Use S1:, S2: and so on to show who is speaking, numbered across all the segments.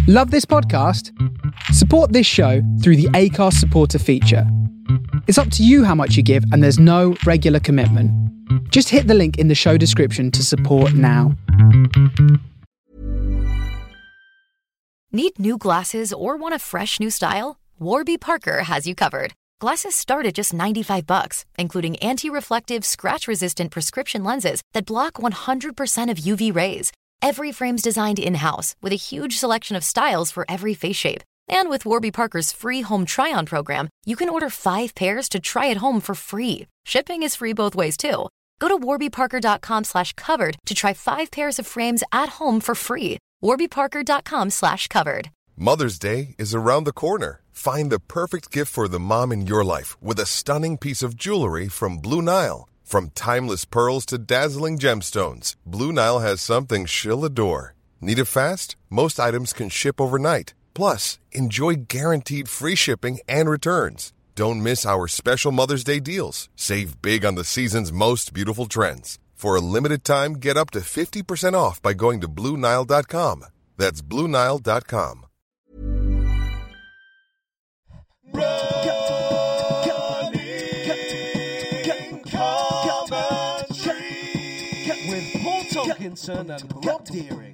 S1: Love this podcast? Support this show through the Acast supporter feature. It's up to you how much you give, and there's no regular commitment. Just hit the link in the show description to support now.
S2: Need new glasses or want a fresh new style? Warby Parker has you covered. Glasses start at just $95, including anti-reflective, scratch-resistant prescription lenses that block 100% of UV rays. Every frame's designed in-house with a huge selection of styles for every face shape. And with Warby Parker's free home try-on program, you can order 5 pairs to try at home for free. Shipping is free both ways, too. Go to warbyparker.com/covered to try 5 pairs of frames at home for free. warbyparker.com/covered.
S3: Mother's Day is around the corner. Find the perfect gift for the mom in your life with a stunning piece of jewelry from Blue Nile. From timeless pearls to dazzling gemstones, Blue Nile has something she'll adore. Need it fast? Most items can ship overnight. Plus, enjoy guaranteed free shipping and returns. Don't miss our special Mother's Day deals. Save big on the season's most beautiful trends. For a limited time, get up to 50% off by going to BlueNile.com. That's BlueNile.com.
S4: With Paul Tomkinson and Rob Deering.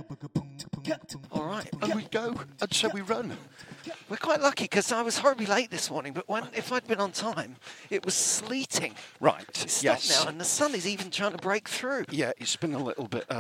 S5: All right, and we go, and so we run. We're quite lucky because I was horribly late this morning, but if I'd been on time, it was sleeting.
S6: Right,
S5: It's stopped
S6: yes.
S5: now, and the sun is even trying to break through.
S6: Yeah, it's been a little bit...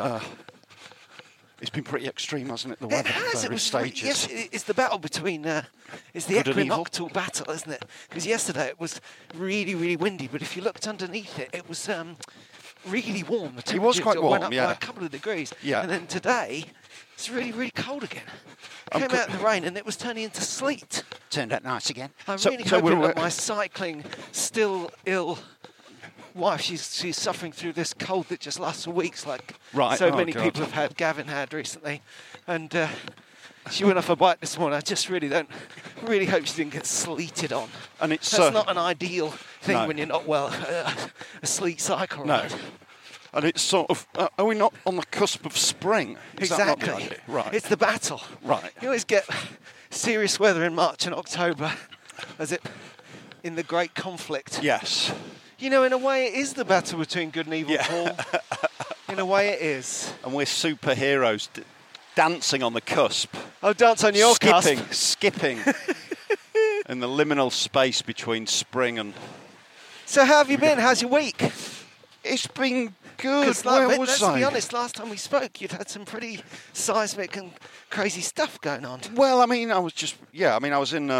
S6: it's been pretty extreme, hasn't it, the weather
S5: It has.
S6: at
S5: It
S6: various
S5: was,
S6: stages.
S5: yes, it's the battle between... it's the
S6: Good and evil.
S5: equinoctial battle, isn't it? Because yesterday it was really, really windy, but if you looked underneath it, it was really warm. The
S6: It was
S5: temperature
S6: quite warm,
S5: went up
S6: yeah.
S5: by a couple of degrees.
S6: Yeah.
S5: And then today, it's really, really cold again.
S6: I'm
S5: Came
S6: co-
S5: out in the rain and it was turning into sleet.
S7: Turned out nice again.
S5: I'm
S6: So-
S5: really
S6: so
S5: hoping
S6: we're-
S5: that my cycling, still ill wife, she's suffering through this cold that just lasts for weeks, like
S6: Right,
S5: so
S6: oh
S5: many
S6: God.
S5: people have had, Gavin had recently. And she went off a bike this morning. I just really hope she didn't get sleeted on.
S6: And it's
S5: That's not an ideal thing
S6: no.
S5: when you're not well, a sleet cycle
S6: No.
S5: ride.
S6: And it's sort of... are we not on the cusp of spring? Is that not the
S5: Exactly.
S6: idea? Right.
S5: It's the battle.
S6: Right.
S5: You always get serious weather in March and October, as it in the great conflict.
S6: Yes.
S5: You know, in a way, it is the battle between good and evil,
S6: Yeah.
S5: Paul. In a way, it is.
S6: And we're superheroes dancing on the cusp.
S5: Oh, dance on your
S6: skipping,
S5: cusp.
S6: skipping. In the liminal space between spring and...
S5: So how have you been? How's your week?
S6: It's been good.
S5: 'Cause
S6: Where
S5: let's
S6: was I?
S5: be honest, last time we spoke, you'd had some pretty seismic and crazy stuff going on.
S6: Well, I mean, I was in...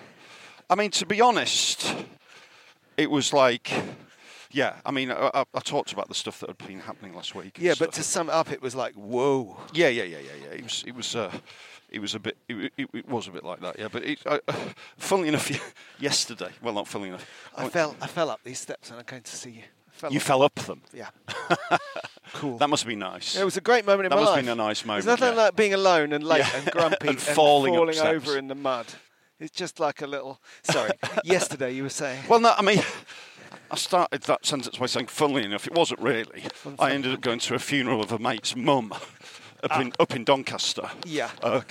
S6: to be honest, it was like... Yeah, I mean, I talked about the stuff that had been happening last week. and
S5: Yeah, but
S6: stuff.
S5: to sum it up, it was like, whoa.
S6: Yeah. It was a bit. It was a bit like that. Yeah, but funnily enough, yesterday. Well, not funnily enough.
S5: I fell up these steps and I'm going to see you.
S6: You fell up them.
S5: Yeah. Cool.
S6: That must be nice.
S5: It was a great moment in
S6: That
S5: my
S6: must
S5: life.
S6: have been a nice moment.
S5: There's nothing
S6: yeah.
S5: like being alone and late
S6: Yeah.
S5: and grumpy
S6: And falling up steps.
S5: over in the mud. It's just like a little... Sorry, yesterday you were saying...
S6: Well, no, I mean, I started that sentence by saying, funnily enough, it wasn't really. I ended up going to a funeral of a mate's mum up in Doncaster.
S5: Yeah.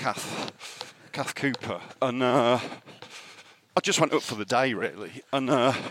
S6: Kath Cooper. And I just went up for the day, really. And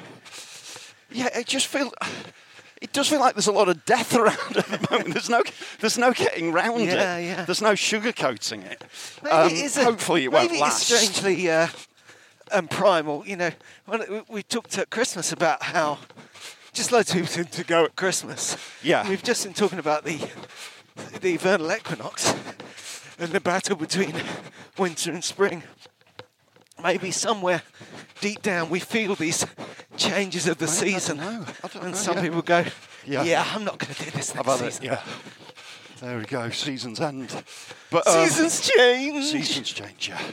S6: it does feel like there's a lot of death around at the moment. There's no getting round it.
S5: Yeah.
S6: There's no sugarcoating it.
S5: Maybe it is
S6: hopefully it won't
S5: maybe
S6: last.
S5: it's strangely primal. You know, when we talked at Christmas about how just loads of people seem to go at Christmas.
S6: Yeah.
S5: We've just been talking about the vernal equinox and the battle between winter and spring. Maybe somewhere deep down we feel these changes of the season.
S6: I don't know,
S5: And some
S6: yeah.
S5: people go,
S6: Yeah.
S5: yeah, I'm not going to do this
S6: I've
S5: next
S6: had it,
S5: season.
S6: yeah. There we go, season's end. But
S5: Seasons change.
S6: Seasons change, yeah.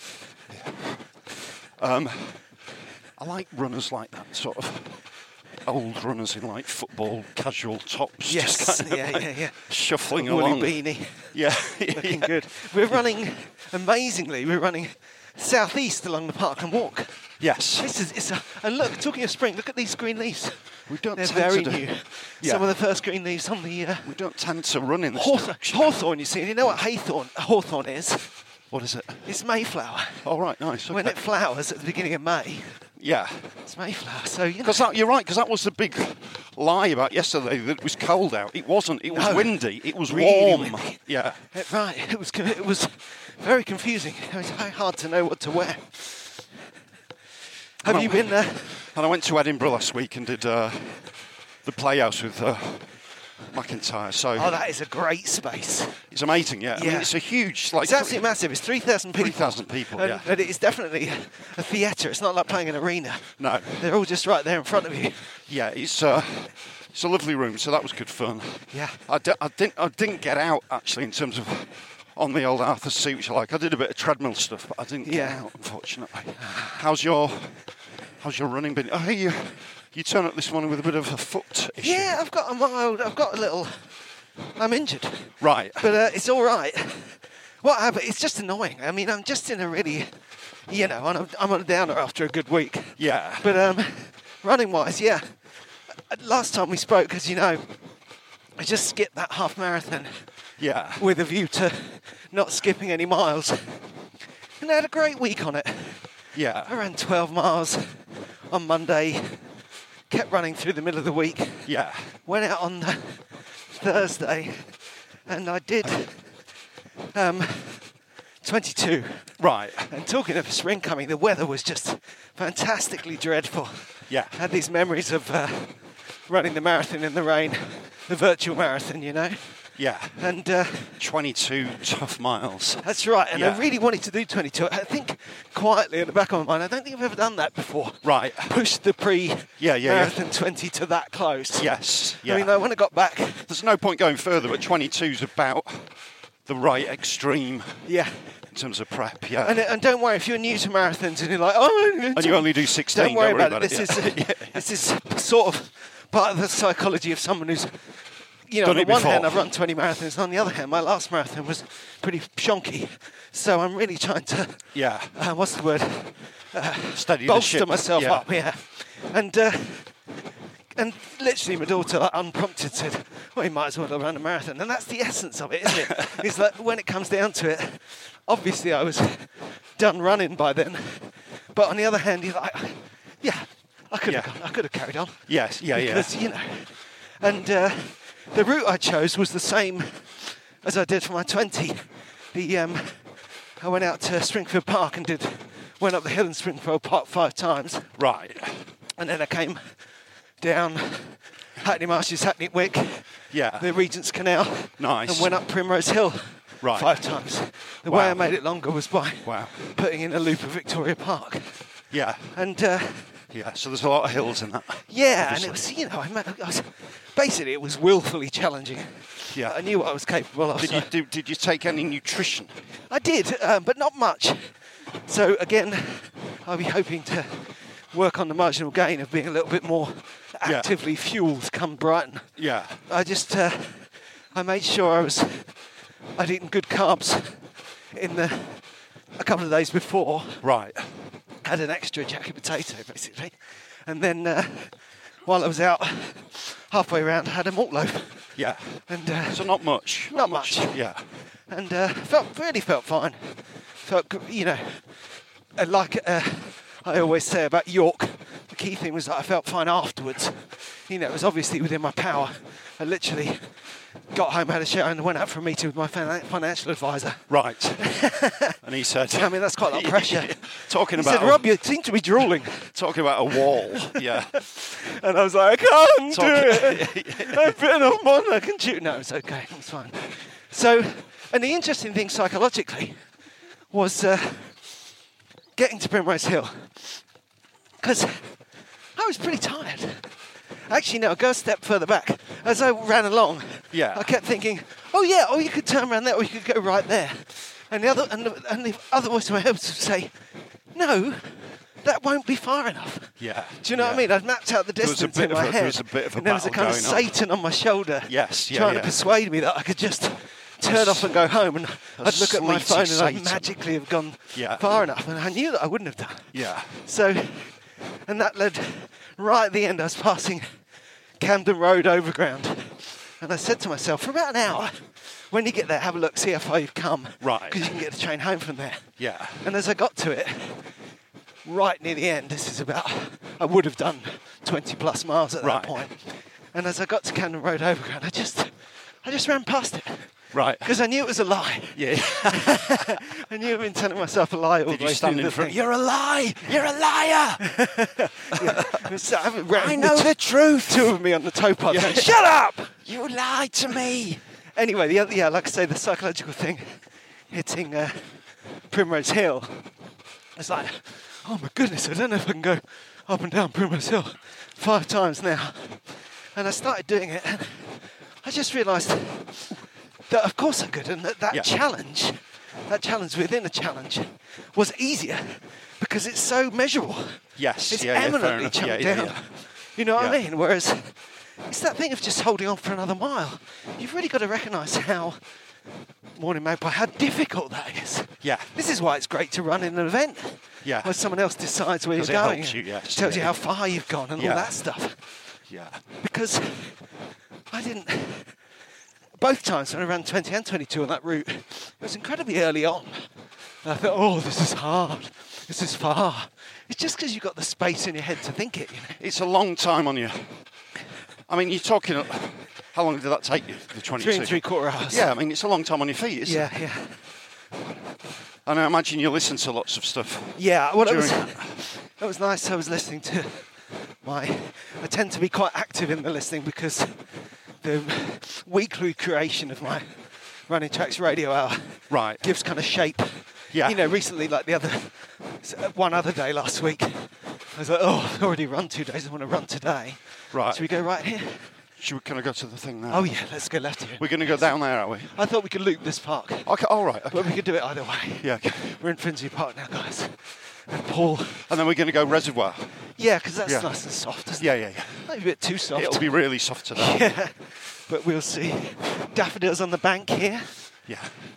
S6: I like runners like that, sort of old runners in like football casual tops.
S5: Yes,
S6: just kind of
S5: yeah.
S6: shuffling
S5: Woolly
S6: along.
S5: beanie.
S6: Yeah,
S5: Looking good. We're running, amazingly, southeast along the Parkland Walk.
S6: Yes.
S5: And look, talking of spring, look at these green leaves.
S6: We don't
S5: They're
S6: tend
S5: very
S6: to do-
S5: new.
S6: Yeah.
S5: Some of the first green leaves on the
S6: We don't tend to run in this direction.
S5: hawthorn, you see. You know what hawthorn is?
S6: What is it?
S5: It's Mayflower.
S6: Oh, right, nice. Okay.
S5: When it flowers at the beginning of May,
S6: Yeah.
S5: it's Mayflower. So, you know.
S6: Because you're right, because that was the big lie about yesterday, that it was cold out. It wasn't. It was
S5: No.
S6: windy. It was
S5: Really
S6: warm.
S5: windy.
S6: Yeah.
S5: Right, it was very confusing. It was very hard to know what to wear. Have you been there?
S6: And I went to Edinburgh last week and did the Playhouse with McIntyre. So
S5: Oh, that is a great space.
S6: it's amazing, yeah. I mean,
S5: Yeah.
S6: it's a huge, like...
S5: It's absolutely massive. It's 3,000 people.
S6: 3,000 people,
S5: and,
S6: yeah.
S5: And it is definitely a theatre. It's not like playing an arena.
S6: No.
S5: They're all just right there in front of you.
S6: Yeah, it's a lovely room, so that was good fun.
S5: Yeah.
S6: I didn't get out, actually, in terms of on the old Arthur seat, which I like. I did a bit of treadmill stuff, but I didn't get out, unfortunately. How's your running been? I hear you turn up this morning with a bit of a foot issue.
S5: Yeah, I'm injured.
S6: Right.
S5: But it's all right. What happened? It's just annoying. I mean, I'm just in a really, I'm on a downer after a good week.
S6: Yeah.
S5: But running-wise, yeah. Last time we spoke, as you know, I just skipped that half marathon
S6: Yeah.
S5: with a view to not skipping any miles. And I had a great week on it. I
S6: Yeah.
S5: ran 12 miles on Monday, kept running through the middle of the week,
S6: Yeah.
S5: went out on the Thursday, and I did 22.
S6: Right.
S5: And talking of spring coming, the weather was just fantastically dreadful.
S6: Yeah.
S5: I had these memories of running the marathon in the rain, the virtual marathon, you know.
S6: Yeah.
S5: And
S6: 22 tough miles.
S5: that's right. And
S6: Yeah.
S5: I really wanted to do 22. I think quietly at the back of my mind, I don't think I've ever done that before.
S6: Right.
S5: Pushed the
S6: Yeah.
S5: marathon 20 to that close.
S6: Yes. Yeah.
S5: I mean, when I got back,
S6: There's no point going further, but 22's about the right extreme
S5: yeah.
S6: in terms of prep. Yeah.
S5: And don't worry, if you're new to marathons and you're like, oh,
S6: And you only do 16.
S5: don't worry about it.
S6: it.
S5: This is sort of part of the psychology of someone who's, on
S6: Done
S5: the
S6: it
S5: one
S6: before.
S5: hand, I've run 20 marathons. On the other hand, my last marathon was pretty shonky. So I'm really trying to,
S6: Yeah.
S5: what's the word?
S6: Steady the
S5: Bolster
S6: ship.
S5: myself
S6: Yeah.
S5: up, yeah. And literally my daughter, like, unprompted, said, well, you might as well have run a marathon. And that's the essence of it, isn't it? It's like, when it comes down to it, obviously I was done running by then. But on the other hand, you're like, yeah, I could have carried on.
S6: Yes. Yeah.
S5: Because, and the route I chose was the same as I did for my 20. I went out to Springfield Park and went up the hill in Springfield Park 5 times.
S6: Right.
S5: And then I came down Hackney Marshes, Hackney Wick,
S6: Yeah.
S5: the Regent's Canal,
S6: Nice.
S5: and went up Primrose Hill
S6: Right.
S5: 5 times. The way
S6: Wow.
S5: I made it longer was by
S6: Wow.
S5: putting in a loop of Victoria Park.
S6: Yeah.
S5: And
S6: Yeah. So there's a lot of hills in that.
S5: yeah, and it was, basically it was willfully challenging.
S6: Yeah.
S5: I knew what I was capable of.
S6: Did you take any nutrition?
S5: I did, but not much. So again, I'll be hoping to work on the marginal gain of being a little bit more actively fueled come Brighton.
S6: Yeah.
S5: I just, I made sure I'd eaten good carbs a couple of days before.
S6: Right.
S5: Had an extra jacket potato basically, and then while I was out, halfway around, I had a malt loaf.
S6: Yeah.
S5: And
S6: So not much.
S5: not much.
S6: Yeah.
S5: And felt fine. Like I always say about York, the key thing was that I felt fine afterwards. It was obviously within my power. I literally got home, had a shower, and went out for a meeting with my financial advisor.
S6: Right. And he said.
S5: I mean, that's quite a lot of pressure.
S6: Talking
S5: He
S6: about.
S5: said, Rob, you seem to be drooling.
S6: Talking about a wall. Yeah.
S5: And I was like, I can't do it. I've bitten off more than I can chew. No, it's okay. It's fine. So, and the interesting thing psychologically was getting to Primrose Hill. Because I was pretty tired. Actually, no, I'll go a step further back. As I ran along,
S6: Yeah.
S5: I kept thinking, you could turn around there, or you could go right there. And the other voice in my head would say, no, that won't be far enough.
S6: Yeah.
S5: Do you know what I mean? I'd mapped out the
S6: There was a
S5: distance
S6: bit
S5: in
S6: of
S5: my
S6: a-
S5: head.
S6: there was a bit of a
S5: and there was a
S6: battle
S5: kind of
S6: going on.
S5: Satan on my shoulder.
S6: Yes, yeah,
S5: trying
S6: yeah.
S5: to persuade me that I could just turn off and go home, and I'd look at my
S6: sleazy
S5: phone and
S6: Satan.
S5: I'd magically have gone
S6: Yeah.
S5: far enough. And I knew that I wouldn't have done.
S6: Yeah.
S5: So, and that led right at the end. I was passing Camden Road Overground, and I said to myself, for about an hour, when you get there, have a look, see how far you've come.
S6: Right.
S5: Because you can get the train home from there.
S6: Yeah.
S5: And as I got to it, right near the end, this is about, I would have done 20 plus miles at that point. And as I got to Camden Road Overground, I just ran past it.
S6: Right.
S5: Because I knew it was a lie.
S6: Yeah.
S5: I knew I'd been telling myself a lie all the way through the thing.
S6: You're a lie! You're a liar!
S5: So
S6: I know the truth!
S5: Two of me on the towpath
S6: Yeah.
S5: going, shut up!
S6: You lied to me!
S5: Anyway, like I say, the psychological thing hitting Primrose Hill. It's like, oh my goodness, I don't know if I can go up and down Primrose Hill 5 times now. And I started doing it, and I just realised that of course I could, and that challenge within a challenge was easier because it's so measurable.
S6: Yes,
S5: It's
S6: fair
S5: eminently
S6: enough.
S5: chunked
S6: Yeah.
S5: down. You know what I
S6: Yeah.
S5: mean? Whereas it's that thing of just holding on for another mile. You've really got to recognise how how difficult that is.
S6: Yeah.
S5: This is why it's great to run in an event.
S6: Yeah.
S5: Where someone else decides where you're
S6: 'Cause it
S5: going.
S6: helps you, yes.
S5: Tells you
S6: Yeah.
S5: how far you've gone and all
S6: Yeah.
S5: that stuff.
S6: Yeah.
S5: Because I didn't. Both times when I ran 20 and 22 on that route, it was incredibly early on. And I thought, oh, this is hard. This is far. It's just because you've got the space in your head to think it, you know.
S6: It's a long time on you. I mean, you're talking. How long did that take you? The 22.
S5: 3 3/4 hours.
S6: Yeah, I mean, it's a long time on your feet, isn't it?
S5: Yeah.
S6: And I imagine you listen to lots of stuff.
S5: Yeah, well, it
S6: during-
S5: was nice. I was listening to I tend to be quite active in the listening because the weekly creation of my Running Tracks radio hour
S6: Right.
S5: gives kind of shape.
S6: Yeah.
S5: You know, recently, like one other day last week, I was like, oh, I've already run 2 days. I want to run today.
S6: Right.
S5: So we go right here.
S6: Should we kind of go to the thing now?
S5: Oh yeah, let's go left here.
S6: We're going to go down there, are we?
S5: I thought we could loop this park,
S6: Okay. All right. Okay.
S5: but we could do it either way.
S6: Yeah. Okay.
S5: We're in Finsbury Park now, guys. And Paul.
S6: And then we're going to go Reservoir.
S5: Yeah, because that's
S6: Yeah.
S5: nice and soft, isn't
S6: Yeah,
S5: it?
S6: yeah, yeah.
S5: Maybe a bit too soft.
S6: It'll be really soft today.
S5: Yeah, but we'll see. Daffodils on the bank here.
S6: Yeah.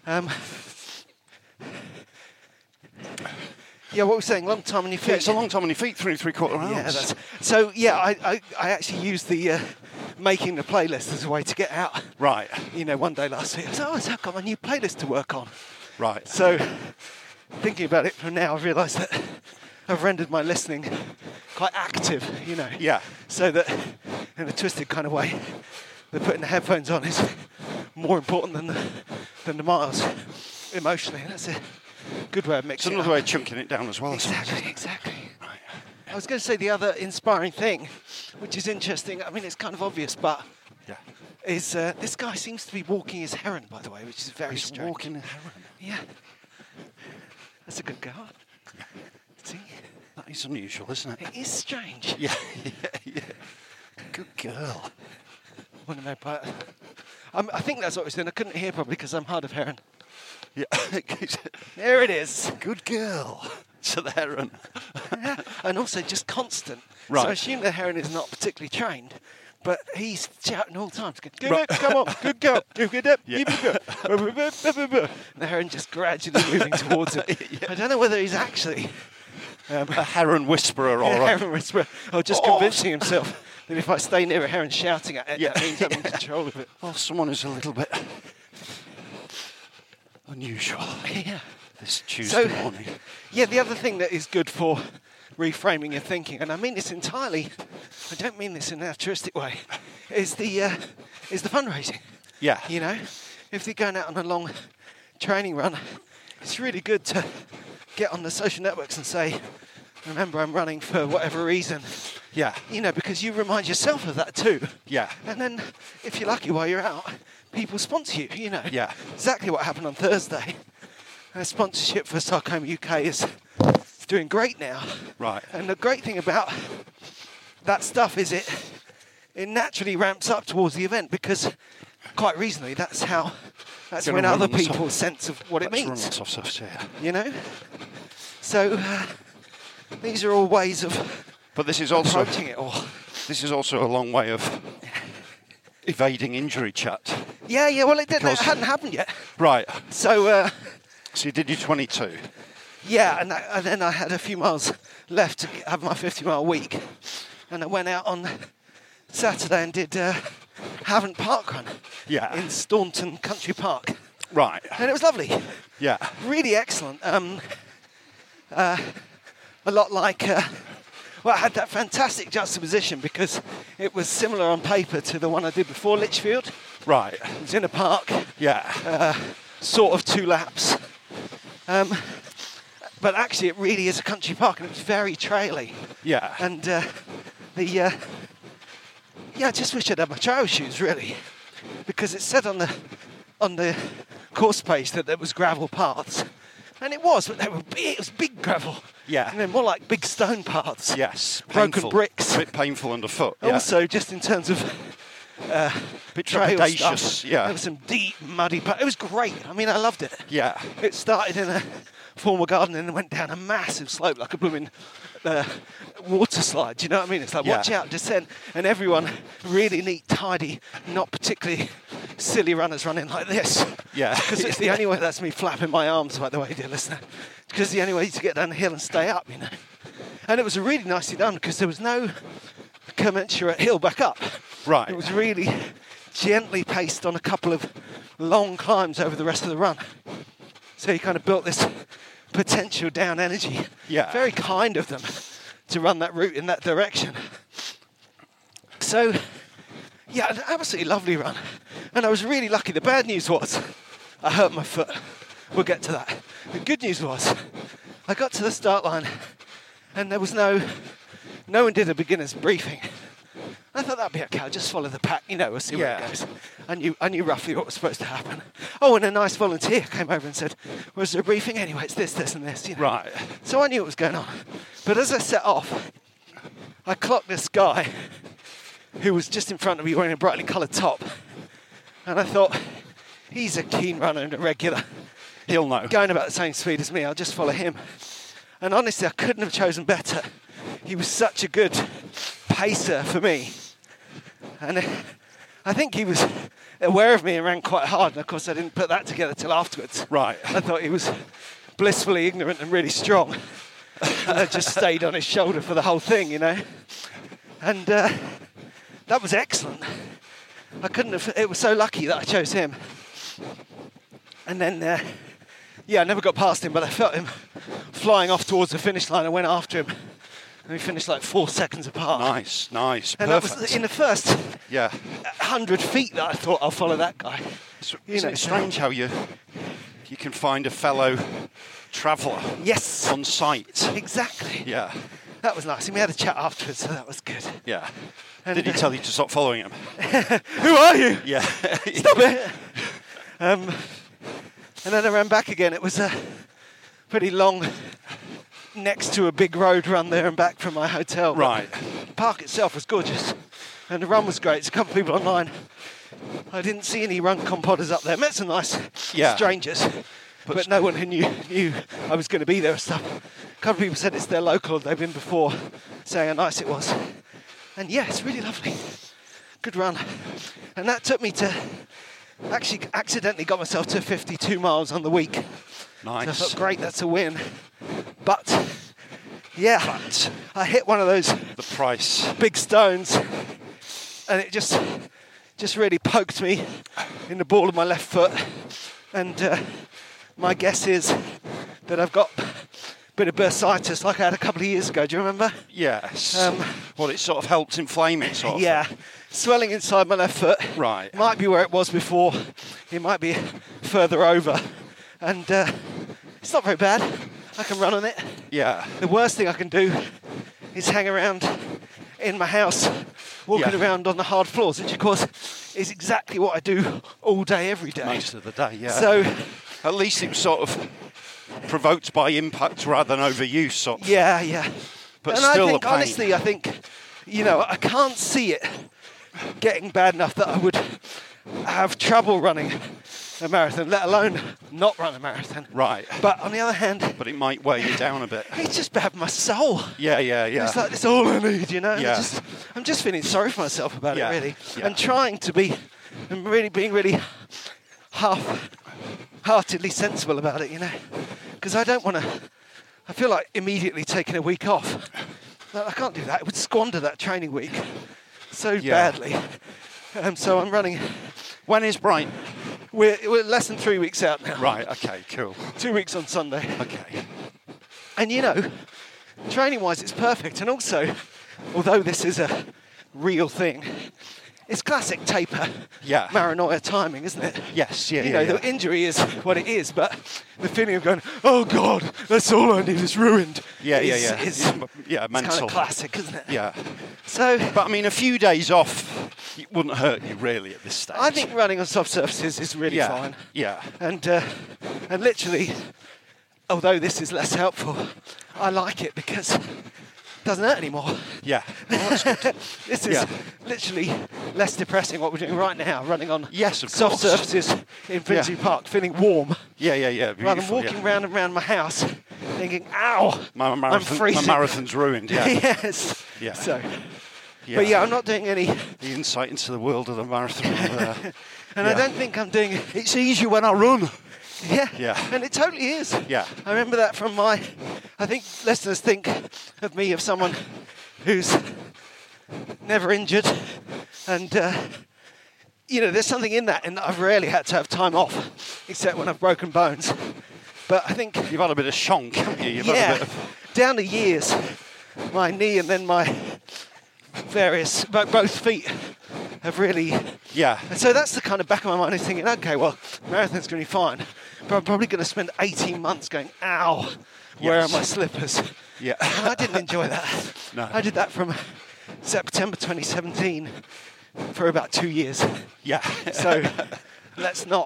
S5: Yeah, what we're saying, long time on your feet.
S6: Yeah, it's a long time on your feet, 3 3/4 hours.
S5: Yeah, that's, so yeah, I actually used the making the playlist as a way to get out.
S6: Right.
S5: You know, one day last week, I was like, oh, I've got my new playlist to work on.
S6: Right.
S5: So, thinking about it from now, I've realised that I've rendered my listening quite active, you know.
S6: Yeah.
S5: So that, in a twisted kind of way, that putting the headphones on is more important than the miles emotionally. And that's a good way of
S6: It's
S5: mixing
S6: another
S5: it
S6: way
S5: up.
S6: of chunking it down as well. I suppose.
S5: Exactly. I was going to say the other inspiring thing, which is interesting, I mean, it's kind of obvious, but
S6: Yeah.
S5: is this guy seems to be walking his heron, by the way, which is very
S6: He's
S5: strange.
S6: walking a heron.
S5: Yeah. That's a good girl. See?
S6: That is unusual, isn't it?
S5: It is strange.
S6: Yeah. Yeah. Good girl.
S5: One of my part. I think that's what he's doing. I couldn't hear probably because I'm hard of heron.
S6: Yeah.
S5: There it is.
S6: Good girl. To the heron.
S5: Yeah. And also just constant.
S6: Right.
S5: So I assume the heron is not particularly trained, but he's shouting all the time. Going,
S6: Right.
S5: come on, good girl. Good up.
S6: Yeah.
S5: Keep it good. And the heron just gradually moving towards him.
S6: Yeah.
S5: I don't know whether he's actually
S6: A heron whisperer or
S5: a
S6: a...
S5: heron whisperer or just
S6: Oh.
S5: convincing himself that if I stay near a heron shouting at it,
S6: Yeah.
S5: that means I'm in control of it.
S6: Well, someone who's a little bit unusual
S5: Yeah.
S6: this Tuesday morning.
S5: Yeah, the other thing that is good for reframing your thinking, and I mean this entirely, I don't mean this in an altruistic way, is the fundraising.
S6: Yeah.
S5: You know, if you're going out on a long training run, it's really good to get on the social networks and say, remember, I'm running for whatever reason.
S6: Yeah.
S5: You know, because you remind yourself of that too.
S6: Yeah.
S5: And then, if you're lucky while you're out, people sponsor you, you know.
S6: Yeah.
S5: Exactly what happened on Thursday. Sponsorship for Sarcoma UK is doing great now.
S6: Right.
S5: And the great thing about that stuff is it naturally ramps up towards the event because, quite reasonably, that's
S6: Gonna
S5: when
S6: run
S5: other
S6: on the soft-
S5: people's sense of what it
S6: Let's run
S5: means.
S6: lots of stuff, yeah.
S5: You know? So, these are all ways of
S6: But this is also
S5: approaching it all.
S6: this is also a long way of evading injury chat.
S5: Yeah, well, it
S6: Because-
S5: hadn't happened yet.
S6: Right.
S5: So,
S6: So you did your 22.
S5: yeah, and then I had a few miles left to have my 50-mile week. And I went out on Saturday and did Havant Park run
S6: Yeah.
S5: in Staunton Country Park.
S6: Right.
S5: And it was lovely.
S6: Yeah.
S5: Really excellent. A lot like, well, I had that fantastic juxtaposition because it was similar on paper to the one I did before Lichfield.
S6: Right.
S5: It was in a park,
S6: Yeah.
S5: sort of 2 laps. But actually it really is a country park and it was very traily.
S6: Yeah.
S5: And I just wish I'd had my trail shoes really, because it said on the course page that there was gravel paths, and it was, but they were big, it was big gravel.
S6: Yeah.
S5: And they're more like big stone paths.
S6: Yes.
S5: Broken
S6: Painful.
S5: bricks.
S6: A bit painful underfoot. Yeah.
S5: Also, just in terms of
S6: bit
S5: trail
S6: trepidatious.
S5: stuff,
S6: Yeah.
S5: there was some deep muddy. It was great. I mean, I loved it.
S6: Yeah.
S5: It started in a formal garden and then went down a massive slope like a blooming water slide. Do you know what I mean? It's like,
S6: Yeah.
S5: watch out, descent. And everyone, really neat, tidy, not particularly silly runners running like this.
S6: Yeah.
S5: Because it's the only way, that's me flapping my arms, by the way, dear listener. Because it's the only way to get down the hill and stay up, you know. And it was really nicely done because there was no commensurate hill back up.
S6: Right.
S5: It was really gently paced on a couple of long climbs over the rest of the run. So you kind of built this potential down energy.
S6: Yeah.
S5: Very kind of them to run that route in that direction. So, yeah, an absolutely lovely run. And I was really lucky. The bad news was I hurt my foot. We'll get to that. The good news was I got to the start line and there was no one did a beginner's briefing. I thought that'd be okay, I'll just follow the pack, you know, we'll see where it goes. I knew roughly what was supposed to happen. Oh, and a nice volunteer came over and said, was there a briefing? Anyway, it's this, this and this, you know.
S6: Right.
S5: So I knew what was going on. But as I set off, I clocked this guy who was just in front of me wearing a brightly coloured top. And I thought, he's a keen runner and a regular.
S6: He'll know.
S5: Going about the same speed as me, I'll just follow him. And honestly, I couldn't have chosen better. He was such a good pacer for me. And I think he was aware of me and ran quite hard. And of course, I didn't put that together till afterwards.
S6: Right.
S5: I thought he was blissfully ignorant and really strong. And I just stayed on his shoulder for the whole thing, you know. And that was excellent. I couldn't have, it was so lucky that I chose him. And then, I never got past him, but I felt him flying off towards the finish line. I went after him. And we finished like 4 seconds apart.
S6: Nice.
S5: And
S6: Perfect.
S5: that was in the first 100 feet that I thought I'll follow that guy.
S6: Isn't it strange how you can find a fellow traveller
S5: Yes.
S6: on site?
S5: Exactly.
S6: Yeah.
S5: That was nice. And we had a chat afterwards, so that was good.
S6: Yeah.
S5: And,
S6: Did he tell you to stop following him?
S5: Who are you?
S6: Yeah.
S5: Stop it. And then I ran back again. It was a pretty long, next to a big road run there and back from my hotel.
S6: Right.
S5: The park itself was gorgeous. And the run was great. There's a couple of people online. I didn't see any run compodders up there. Met some nice strangers. But no one who knew I was going to be there and stuff. A couple of people said it's their local, they've been before, saying how nice it was. And yeah, it's really lovely. Good run. And that took me to, actually accidentally got myself to 52 miles on the week.
S6: Nice.
S5: So I thought, great, that's a win. But, I hit one of those
S6: The price.
S5: big stones and it just really poked me in the ball of my left foot. And my guess is that I've got a bit of bursitis like I had a couple of years ago. Do you remember?
S6: Yes. It sort of helped inflame it, sort of.
S5: Yeah. Swelling inside my left foot.
S6: Right.
S5: Might be where it was before. It might be further over. And it's not very bad. I can run on it.
S6: Yeah.
S5: The worst thing I can do is hang around in my house, walking around on the hard floors, which of course is exactly what I do all day, every day.
S6: Most of the day, yeah.
S5: So,
S6: at least it was sort of provoked by impact rather than overuse, sort of.
S5: yeah.
S6: But
S5: and
S6: still
S5: I think,
S6: a pain.
S5: honestly, I can't see it getting bad enough that I would have trouble running a marathon, let alone not run a marathon.
S6: Right.
S5: But on the other hand,
S6: But it might weigh you down a bit.
S5: it's just bad for my soul.
S6: Yeah.
S5: It's like, it's all I need, you know?
S6: Yeah.
S5: I'm just feeling sorry for myself about
S6: Yeah.
S5: it, really.
S6: Yeah.
S5: And trying to be, and really being really half-heartedly sensible about it, you know? Because I don't want to, I feel like immediately taking a week off. No, I can't do that. It would squander that training week so badly. So I'm running.
S6: When is Brighton?
S5: We're less than 3 weeks out now.
S6: Right, okay, cool.
S5: 2 weeks on Sunday.
S6: Okay.
S5: And you know, training-wise, it's perfect. And also, although this is a real thing, it's classic taper paranoia timing, isn't it?
S6: Yes,
S5: You know, the injury is what it is, but the feeling of going, oh God, that's all I need, is ruined. It's
S6: mental.
S5: kind of classic, isn't it?
S6: Yeah.
S5: So,
S6: but I mean, a few days off, it wouldn't hurt you really at this stage.
S5: I think running on soft surfaces is really fine.
S6: Yeah.
S5: And literally, although this is less helpful, I like it because it doesn't hurt anymore.
S6: Yeah. Well, that's good.
S5: This is literally less depressing what we're doing right now, running on soft surfaces in Finsbury Park, feeling warm.
S6: Yeah.
S5: Rather than walking round and round my house, thinking, ow, I'm freezing.
S6: My marathon's ruined,
S5: Yes.
S6: Yeah.
S5: So, but I'm not doing any...
S6: The insight into the world of the marathon.
S5: And I don't think I'm doing...
S6: It's easier when I run.
S5: Yeah, and it totally is.
S6: Yeah.
S5: I remember that from I think listeners think of me as someone who's never injured, and there's something in that, and I've rarely had to have time off, except when I've broken bones. But I think
S6: you've had a bit of shonk, haven't you? You've had a bit of...
S5: down the years, my knee and then my both feet have really...
S6: Yeah.
S5: And so that's the kind of back of my mind is thinking, okay, well, marathon's going to be fine, but I'm probably going to spend 18 months going, ow, where are my slippers?
S6: Yeah.
S5: And I didn't enjoy that.
S6: No.
S5: I did that from September 2017 for about 2 years.
S6: Yeah.
S5: So let's not.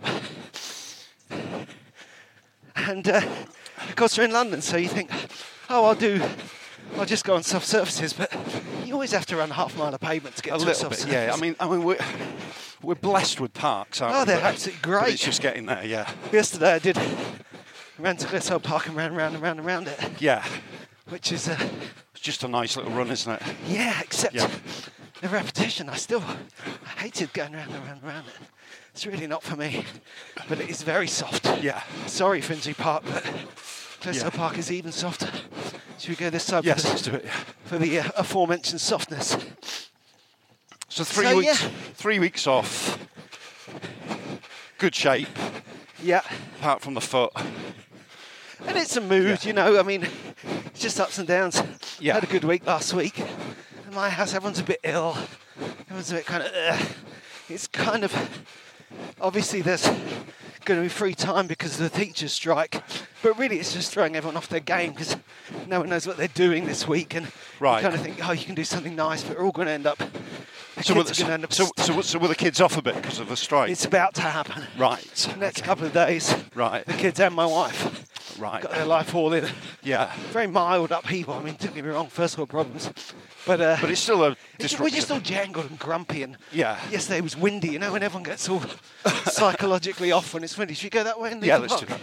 S5: And of course, we're in London, so you think, I'll just go on soft surfaces, but you always have to run half a mile of pavement to get to a soft surface.
S6: Yeah, I mean, we're blessed with parks, aren't we?
S5: Oh, they're absolutely great.
S6: But it's just getting there, yeah.
S5: Yesterday I ran to Clissold Park and ran round and round and round it.
S6: Yeah.
S5: Which is
S6: it's just a nice little run, isn't it?
S5: Yeah, except the repetition. I hated going round and round and round it. It's really not for me, but it is very soft.
S6: Yeah.
S5: Sorry, Finsbury Park, but Clissold Park is even softer. Should we go this side?
S6: Yes, let's do it.
S5: For the aforementioned softness.
S6: So 3 weeks off. Good shape.
S5: Yeah.
S6: Apart from the foot.
S5: And it's a mood, I mean, it's just ups and downs.
S6: Yeah.
S5: Had a good week last week. In my house, everyone's a bit ill. Everyone's a bit kind of, It's kind of, obviously there's going to be free time because of the teachers' strike, but really it's just throwing everyone off their game because no one knows what they're doing this week, and you kind of think, you can do something nice, but we're all going to end up...
S6: So were the kids off a bit because of the strike?
S5: It's about to happen.
S6: Right.
S5: Next couple of days.
S6: Right.
S5: The kids and my wife.
S6: Right.
S5: Got their life all in.
S6: Yeah.
S5: Very mild upheaval. I mean, don't get me wrong, first world problems. But
S6: it's still a disruption.
S5: We're just all jangled and grumpy, and yesterday was windy, when everyone gets all psychologically off when it's windy. Should we go that way?
S6: Let's do that,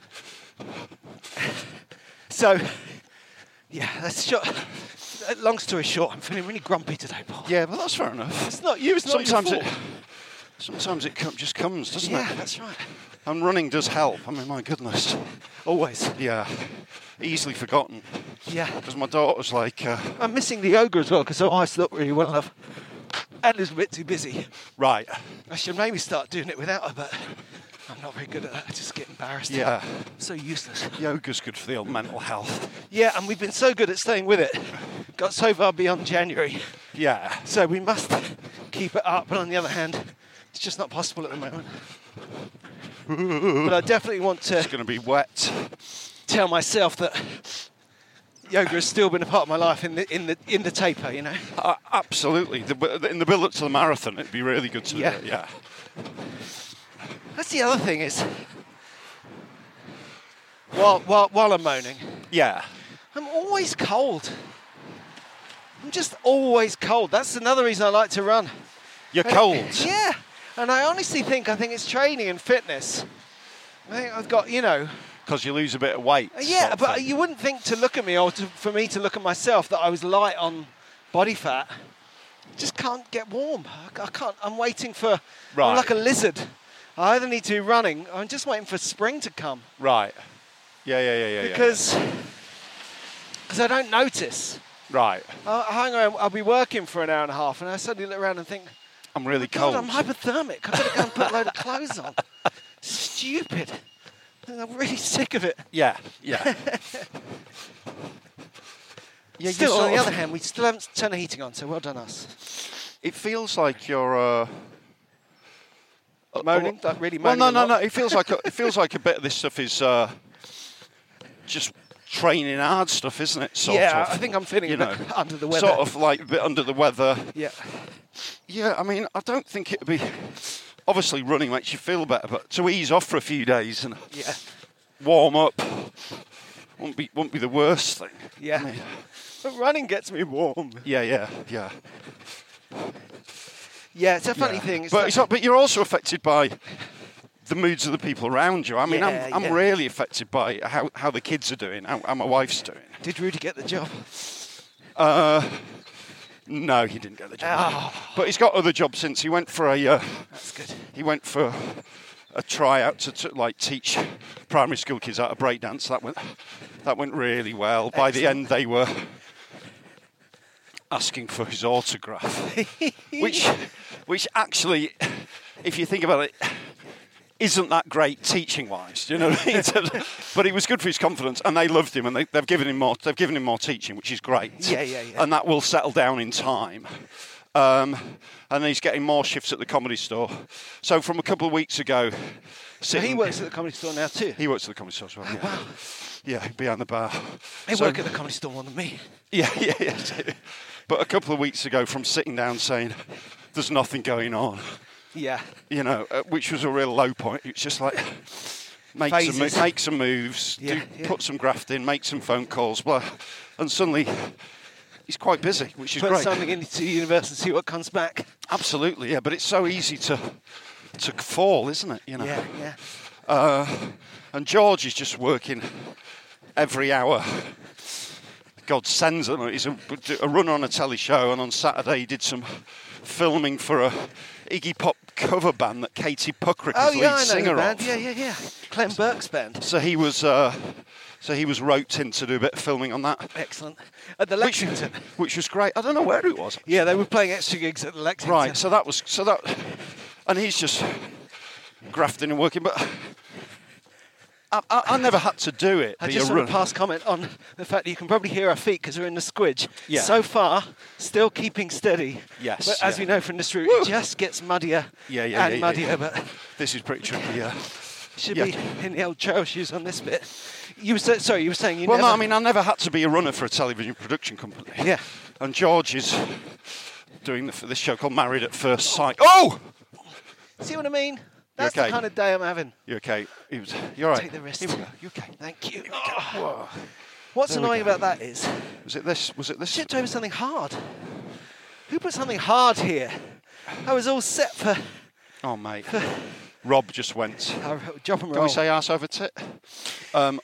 S5: So, that's long story short, I'm feeling really grumpy today, Paul.
S6: Yeah, but that's fair enough.
S5: It's not you, it's not your fault.
S6: Sometimes it just comes, doesn't it?
S5: Yeah, that's right.
S6: And running does help. I mean, my goodness.
S5: Always.
S6: Yeah. Easily forgotten.
S5: Yeah.
S6: Because my daughter's like...
S5: I'm missing the yoga as well, because I slept really well enough. And it's a bit too busy.
S6: Right.
S5: I should maybe start doing it without her, but I'm not very good at that. I just get embarrassed.
S6: Yeah.
S5: I'm so useless.
S6: Yoga's good for the old mental health.
S5: Yeah, and we've been so good at staying with it. Got so far beyond January.
S6: Yeah.
S5: So we must keep it up, but on the other hand, it's just not possible at the moment. But I definitely want to...
S6: It's going to be wet.
S5: Tell myself that yoga has still been a part of my life in the taper,
S6: Absolutely. In the build-up to the marathon, it'd be really good to do it, yeah.
S5: That's the other thing is, while I'm moaning, I'm always cold. I'm just always cold. That's another reason I like to run.
S6: You're cold?
S5: Yeah. And I honestly think it's training and fitness. I think I've got,
S6: Because you lose a bit of weight.
S5: Yeah, but you wouldn't think to look at me or for me to look at myself that I was light on body fat. Just can't get warm. I can't. I'm waiting for...
S6: Right.
S5: I'm like a lizard. I either need to be running, or I'm just waiting for spring to come.
S6: Right. Yeah.
S5: Because I don't notice.
S6: Right.
S5: I'll hang around, I'll be working for an hour and a half, and I suddenly look around and think,
S6: I'm really
S5: God,
S6: cold.
S5: I'm hypothermic. I've got to go and put a load of clothes on. Stupid. I'm really sick of it.
S6: Yeah. Yeah,
S5: Still,
S6: you
S5: on the
S6: sort
S5: other
S6: of-
S5: hand, we still haven't turned the heating on, so well done us.
S6: It feels like you're
S5: Moaning? Like really
S6: well,
S5: moaning?
S6: no. It feels like a bit of this stuff is just training hard stuff, isn't it? Sort
S5: Yeah,
S6: of,
S5: I think I'm feeling a bit under the weather.
S6: Sort of like a bit under the weather.
S5: Yeah.
S6: Yeah, I mean, I don't think it'd be. Obviously, running makes you feel better, but to ease off for a few days and warm up won't be the worst thing.
S5: Yeah.
S6: I mean,
S5: But running gets me warm.
S6: yeah.
S5: Yeah, it's a funny thing.
S6: But you're also affected by the moods of the people around you. I mean,
S5: Yeah,
S6: I'm really affected by how the kids are doing, how my wife's doing.
S5: Did Rudy get the job?
S6: No, he didn't get the job.
S5: Oh.
S6: But he's got other jobs since. He went for
S5: That's good.
S6: He went for a tryout to like teach primary school kids how to breakdance. That went really well. By the end, they were asking for his autograph, which actually, if you think about it, isn't that great teaching-wise. Do you know what I mean? But it was good for his confidence, and they loved him, and they've given him more. They've given him more teaching, which is great.
S5: Yeah.
S6: And that will settle down in time. And he's getting more shifts at the Comedy Store. So from a couple of weeks ago,
S5: So he works at the Comedy Store now too?
S6: He works at the Comedy Store as well. Yeah. Yeah, behind the bar.
S5: They work at the Comedy Store more than me.
S6: Yeah. But a couple of weeks ago, from sitting down saying, "There's nothing going on,"
S5: Yeah.
S6: you know, which was a real low point. It's just like make some moves, put some graft in, make some phone calls, blah, and suddenly he's quite busy, which is
S5: Put
S6: great.
S5: something into the universe and see what comes back.
S6: Absolutely, yeah. But it's so easy to fall, isn't it? You know.
S5: Yeah.
S6: And George is just working every hour God sends him. He's a runner on a telly show, and on Saturday he did some filming for a Iggy Pop cover band that Katie Puckrick is lead singer of.
S5: Yeah. Clem Burke's band.
S6: So he was roped in to do a bit of filming on that.
S5: Excellent. At the Lexington.
S6: Which was great. I don't know where it was.
S5: Yeah, they were playing extra gigs at the Lexington.
S6: Right, and he's just grafting and working, but I never had to do it.
S5: I just want to pass comment on the fact that you can probably hear our feet because we're in the squidge.
S6: Yeah.
S5: So far, still keeping steady.
S6: Yes.
S5: But as we know from this route, it just gets muddier and muddier. But
S6: this is pretty tricky, yeah.
S5: Should be in the old trail shoes on this bit. You were saying you
S6: Well,
S5: never...
S6: no, I mean, I never had to be a runner for a television production company.
S5: Yeah.
S6: And George is doing this show called Married at First Sight. Oh!
S5: See what I mean? That's
S6: okay?
S5: The kind of day I'm having.
S6: You okay? You're right.
S5: Take the wrist.
S6: Here we go. You okay?
S5: Thank you. Oh. What's annoying about that is...
S6: Was it this?
S5: Shipped over something hard. Who put something hard here? I was all set for...
S6: Oh, mate. Rob just went.
S5: Drop and roll.
S6: Can we say arse over tit? In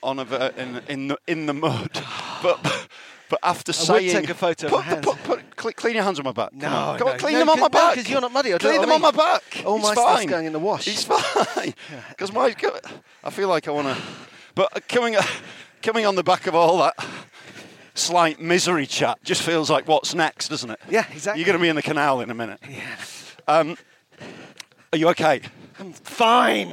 S6: the mud. But after saying...
S5: I would take a photo of my hands.
S6: Clean your hands on my back.
S5: No,
S6: Come on, clean them on my back.
S5: because you're not muddy.
S6: Clean them on my back.
S5: All my stuff's going in the wash.
S6: It's fine. Because I feel like I want to... But coming on the back of all that slight misery chat just feels like what's next, doesn't it?
S5: Yeah, exactly.
S6: You're going to be in the canal in a minute.
S5: Yeah.
S6: Are you okay?
S5: I'm fine.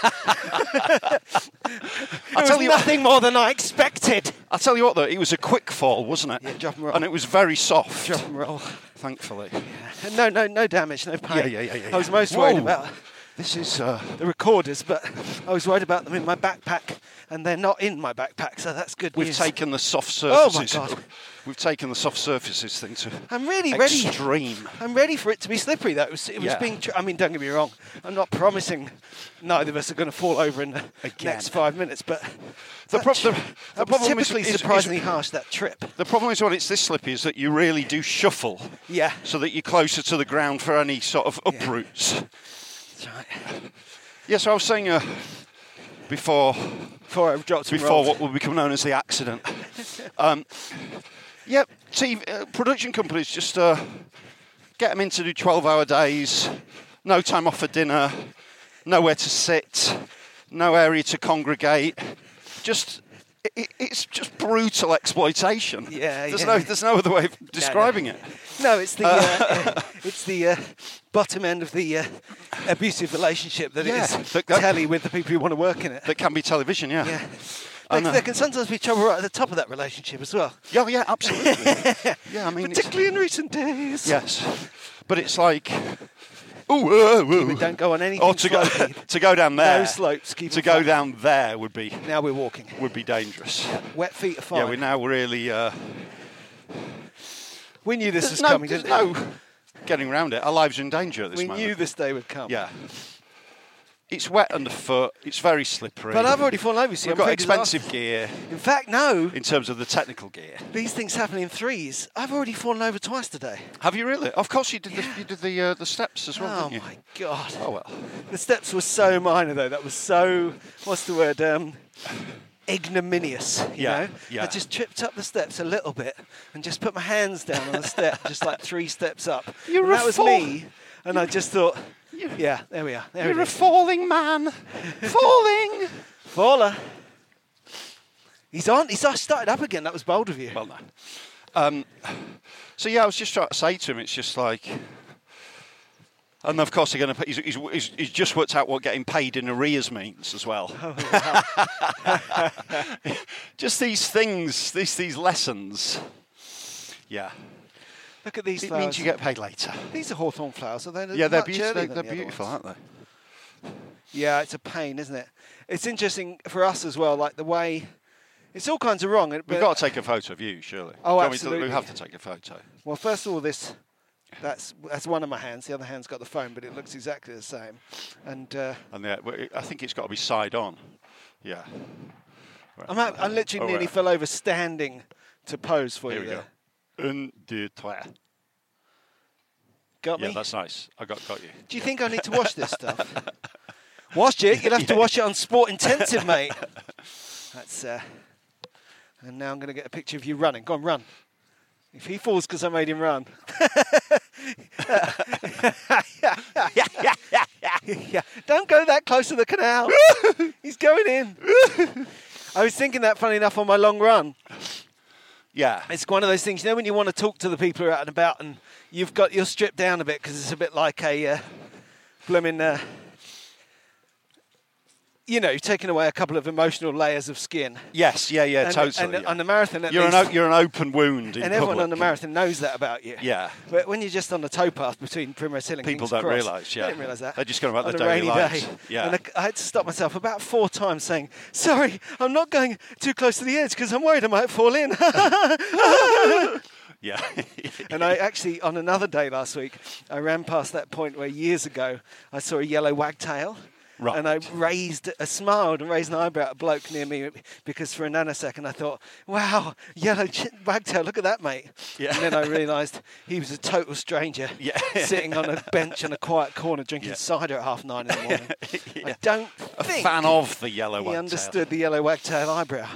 S5: It was nothing more than I expected.
S6: I'll tell you what, though, it was a quick fall, wasn't it?
S5: Yeah, drop and roll.
S6: And it was very soft.
S5: Drop and roll.
S6: Thankfully.
S5: Yeah. No damage, no pain.
S6: Yeah.
S5: I was most worried about
S6: this is
S5: the recorders, but I was worried about them in my backpack, and they're not in my backpack, so that's good
S6: We've
S5: news.
S6: taken the soft surfaces.
S5: Oh my God.
S6: We've taken the soft surfaces thing to
S5: I'm really
S6: extreme.
S5: ready. I'm ready for it to be slippery, though. It was being. I mean, don't get me wrong. I'm not promising neither of us are going to fall over in the next 5 minutes, but
S6: The problem
S5: was typically surprisingly harsh, that trip.
S6: The problem is when it's this slippy is that you really do shuffle.
S5: Yeah.
S6: So that you're closer to the ground for any sort of uproots.
S5: That's right.
S6: Yeah, so I was saying before
S5: I dropped and rolled.
S6: what will become known as the accident. TV production companies just get them in to do 12-hour days, no time off for dinner, nowhere to sit, no area to congregate. It's just brutal exploitation.
S5: Yeah,
S6: there's no other way of describing it.
S5: No, it's the bottom end of the abusive relationship that
S6: Yeah,
S5: it is
S6: that-
S5: telly with the people who want to work in it.
S6: That can be television, yeah.
S5: Yeah.
S6: I know.
S5: There can sometimes be trouble right at the top of that relationship as well.
S6: Yeah, yeah, absolutely. Yeah, I mean, it's,
S5: Particularly in recent days.
S6: yes, but it's like, ooh,
S5: We don't go on anything
S6: or to go
S5: slopey.
S6: to go down there.
S5: No slopes. Keep
S6: To
S5: it
S6: go
S5: flat.
S6: down there would be
S5: Now we're walking.
S6: dangerous.
S5: Wet feet are fine.
S6: Yeah, we're now really.
S5: We knew this was
S6: There's
S5: coming,
S6: there's
S5: didn't we?
S6: no getting around it. Our lives are in danger at this
S5: We
S6: moment.
S5: knew this day would come.
S6: Yeah. It's wet underfoot. It's very slippery.
S5: But I've already fallen over. See,
S6: We've
S5: I'm
S6: got
S5: pretty
S6: expensive
S5: disastrous.
S6: gear
S5: In fact, no.
S6: in terms of the technical gear.
S5: These things happen in threes. I've already fallen over twice today.
S6: Have you really? Of course, you did. You did the steps as well,
S5: Oh
S6: didn't you?
S5: my God.
S6: Oh well.
S5: The steps were so minor though. That was so, what's the word? Ignominious. You
S6: Yeah,
S5: know?
S6: yeah.
S5: I just tripped up the steps a little bit and just put my hands down on the step, just like 3 steps up.
S6: You're
S5: and
S6: a
S5: that was
S6: fool.
S5: me. And I just thought, yeah, there we are. There
S6: You're
S5: it
S6: a
S5: is.
S6: falling man. Falling.
S5: Faller. He's on. He's started up again. That was bold of you.
S6: Well, no. So yeah, I was just trying to say to him, it's just like, and of course they're going to. He's just worked out what getting paid in arrears means as well. Just these things, these lessons. Yeah,
S5: Look at these
S6: it
S5: flowers.
S6: means you get paid later.
S5: These are hawthorn flowers. Are they?
S6: Yeah, they're
S5: much
S6: beautiful.
S5: earlier
S6: They're
S5: than the other
S6: beautiful,
S5: ones?
S6: aren't they?
S5: Yeah, it's a pain, isn't it? It's interesting for us as well, like the way. It's all kinds of wrong.
S6: We've
S5: but-
S6: got to take a photo of you, surely.
S5: Oh,
S6: Do you want me
S5: absolutely.
S6: we have to take a photo.
S5: Well, first of all, that's one of my hands. The other hand's got the phone, but it looks exactly the same. And
S6: I think it's got to be side on. Yeah. Right.
S5: I literally
S6: Oh,
S5: nearly
S6: right.
S5: fell over standing to pose for
S6: Here
S5: you
S6: we
S5: there.
S6: go. Un, deux, trois.
S5: Got
S6: Yeah,
S5: me?
S6: that's nice. I got you.
S5: Do you think I need to wash this stuff? Wash it? You'll have to wash it on Sport Intensive, mate. That's. And now I'm going to get a picture of you running. Go on, run. If he falls because I made him run. Yeah. Don't go that close to the canal. He's going in. I was thinking that, funny enough, on my long run.
S6: Yeah.
S5: It's one of those things, you know, when you want to talk to the people who are out and about and you're stripped down a bit because it's a bit like a blooming, you're taking away a couple of emotional layers of skin.
S6: Yes. Yeah.
S5: And,
S6: Totally.
S5: And on the marathon, at
S6: You're
S5: least,
S6: an open wound in
S5: and everyone
S6: public.
S5: on the marathon knows that about you.
S6: Yeah.
S5: But when you're just on the towpath between Primrose Hill and
S6: People
S5: King's
S6: don't
S5: Cross,
S6: realise, yeah.
S5: They didn't realise that.
S6: They're just going about
S5: on
S6: their
S5: a
S6: daily
S5: rainy
S6: lives.
S5: day.
S6: Yeah.
S5: And I had to stop myself about 4 times saying, sorry, I'm not going too close to the edge because I'm worried I might fall in.
S6: Yeah.
S5: And I actually, on another day last week, I ran past that point where years ago I saw a yellow wagtail.
S6: Right.
S5: And I smiled and raised an eyebrow at a bloke near me because for a nanosecond I thought, wow, yellow wagtail, look at that, mate.
S6: Yeah.
S5: And then I realised he was a total stranger
S6: Yeah.
S5: sitting on a bench in a quiet corner drinking
S6: Yeah.
S5: cider at 9:30 in the morning.
S6: Yeah.
S5: I don't
S6: A
S5: think
S6: fan of the yellow
S5: he
S6: wagtail.
S5: understood the yellow wagtail eyebrow.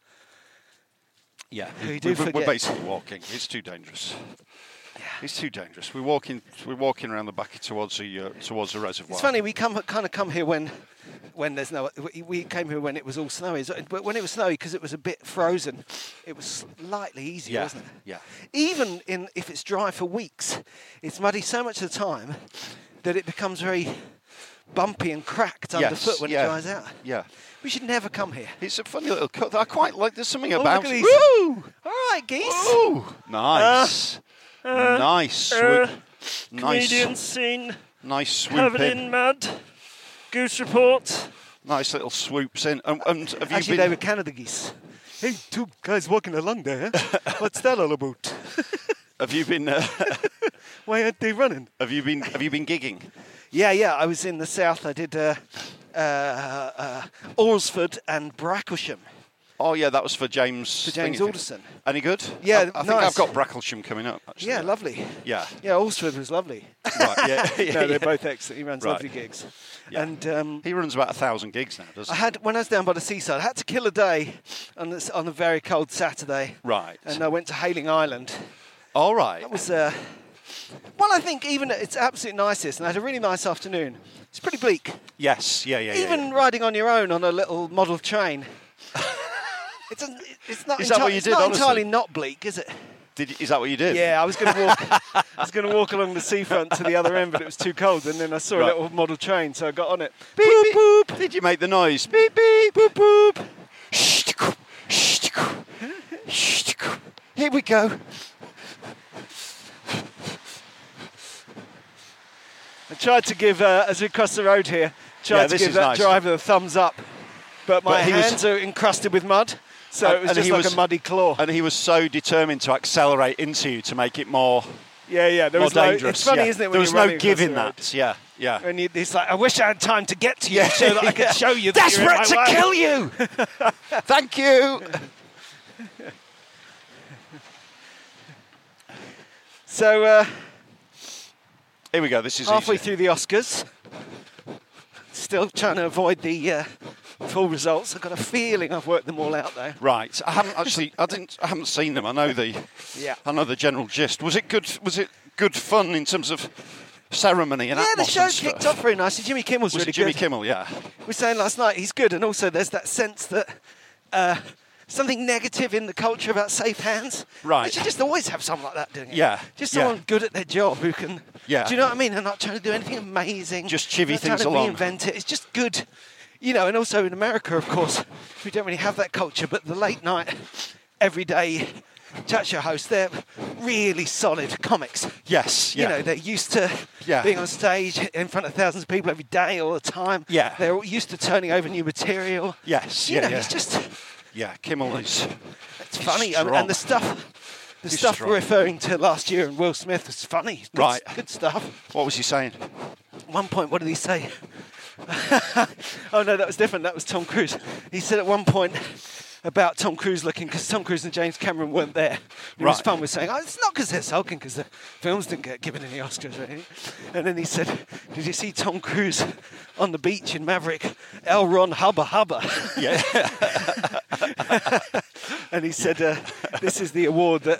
S6: Yeah.
S5: We do
S6: We're
S5: forget.
S6: basically walking. It's too dangerous. It's too dangerous. We're walking around the back towards the reservoir.
S5: It's funny, we kind of come here when there's no. We came here when it was all snowy, but when it was snowy, because it was a bit frozen, it was slightly easier,
S6: Yeah.
S5: wasn't it?
S6: Yeah.
S5: Even if it's dry for weeks, it's muddy so much of the time that it becomes very bumpy and cracked underfoot when it dries out.
S6: Yeah.
S5: We should never come here.
S6: It's a funny little cut. I quite like. There's something
S5: Oh,
S6: about.
S5: look at these.
S6: Woo!
S5: All right, geese.
S6: Ooh, nice. Nice swoop. Nice.
S5: scene
S6: Nice swoop in.
S5: mud. Goose report.
S6: Nice little swoops in. And have you
S5: Actually, they
S6: been?
S5: were Canada geese. Hey, 2 guys walking along there. What's that all about?
S6: Have you been?
S5: Why aren't they running?
S6: Have you been gigging?
S5: Yeah. I was in the south. I did Alresford and Bracklesham.
S6: Oh yeah, that was for James.
S5: For James
S6: Thingy.
S5: Alderson.
S6: Any good?
S5: Yeah,
S6: I think
S5: nice.
S6: I've got Bracklesham coming up. Actually.
S5: Yeah, lovely.
S6: Yeah.
S5: Yeah, Alresford was lovely.
S6: Right. Yeah. yeah,
S5: No, they're
S6: yeah.
S5: both excellent. He runs
S6: Right.
S5: lovely gigs.
S6: Yeah.
S5: And
S6: He runs about 1,000 gigs now, doesn't he?
S5: when I was down by the seaside, I had to kill a day on a very cold Saturday.
S6: Right.
S5: And I went to Hayling Island.
S6: All right.
S5: That was, well, I think even at its absolute nicest, and I had a really nice afternoon. It's pretty bleak.
S6: Yes. Yeah.
S5: Even riding on your own on a little model train. It's not
S6: Is that what you did,
S5: It's not
S6: honestly?
S5: entirely not bleak, is it?
S6: Is that what you did?
S5: Yeah, I was going to walk along the seafront to the other end, but it was too cold. And then I saw a little model train, so I got on it.
S6: Beep, boop, boop. Did you make the noise? Beep, beep, boop, boop. Here we go.
S5: I tried to give, as we crossed the road here, to give that driver the thumbs up, but my hands are encrusted with mud. So it was just like a muddy claw.
S6: And he was so determined to accelerate into you to make it more
S5: There was
S6: dangerous.
S5: It's funny, isn't it? When
S6: there was no giving that. Yeah.
S5: And he's like, I wish I had time to get to you so that I could show you that
S6: Desperate to kill you! Thank you!
S5: So,
S6: here we go. This is
S5: halfway
S6: easy.
S5: through the Oscars. Still trying to avoid the full results. I've got a feeling I've worked them all out though.
S6: Right. I haven't seen them. I know the general gist. Was it good? Was it good fun in terms of ceremony and atmosphere?
S5: Yeah, the show kicked off very nicely. Jimmy Kimmel's really good.
S6: Jimmy Kimmel, yeah.
S5: We were saying last night he's good, and also there's that sense that something negative in the culture about safe hands.
S6: Right.
S5: You should just always have someone like that doing it.
S6: Yeah.
S5: Just someone good at their job who can.
S6: Yeah.
S5: Do you know what I mean? They're not trying to do anything amazing.
S6: Just chivvy
S5: not
S6: things
S5: trying to
S6: along.
S5: reinvent it. It's just good. You know, and also in America, of course, we don't really have that culture, but the late night, everyday chat show hosts, they're really solid comics.
S6: Yes, yeah.
S5: You know, they're used to being on stage in front of thousands of people every day, all the time.
S6: Yeah.
S5: They're used to turning over new material.
S6: Yes,
S5: You know, it's just...
S6: Yeah, Kimmel is...
S5: It's funny,
S6: strong.
S5: and the stuff
S6: strong.
S5: we're referring to last year and Will Smith was funny. Good stuff.
S6: What was he saying?
S5: At one point, what did he say? Oh no, that was different. That was Tom Cruise. He said at one point about Tom Cruise looking, because Tom Cruise and James Cameron weren't there. It was fun with saying, it's not because they're sulking, because the films didn't get given any Oscars or anything. And then he said, did you see Tom Cruise on the beach in Maverick? L. Ron Hubba Hubba.
S6: Yeah.
S5: And he said, this is the award that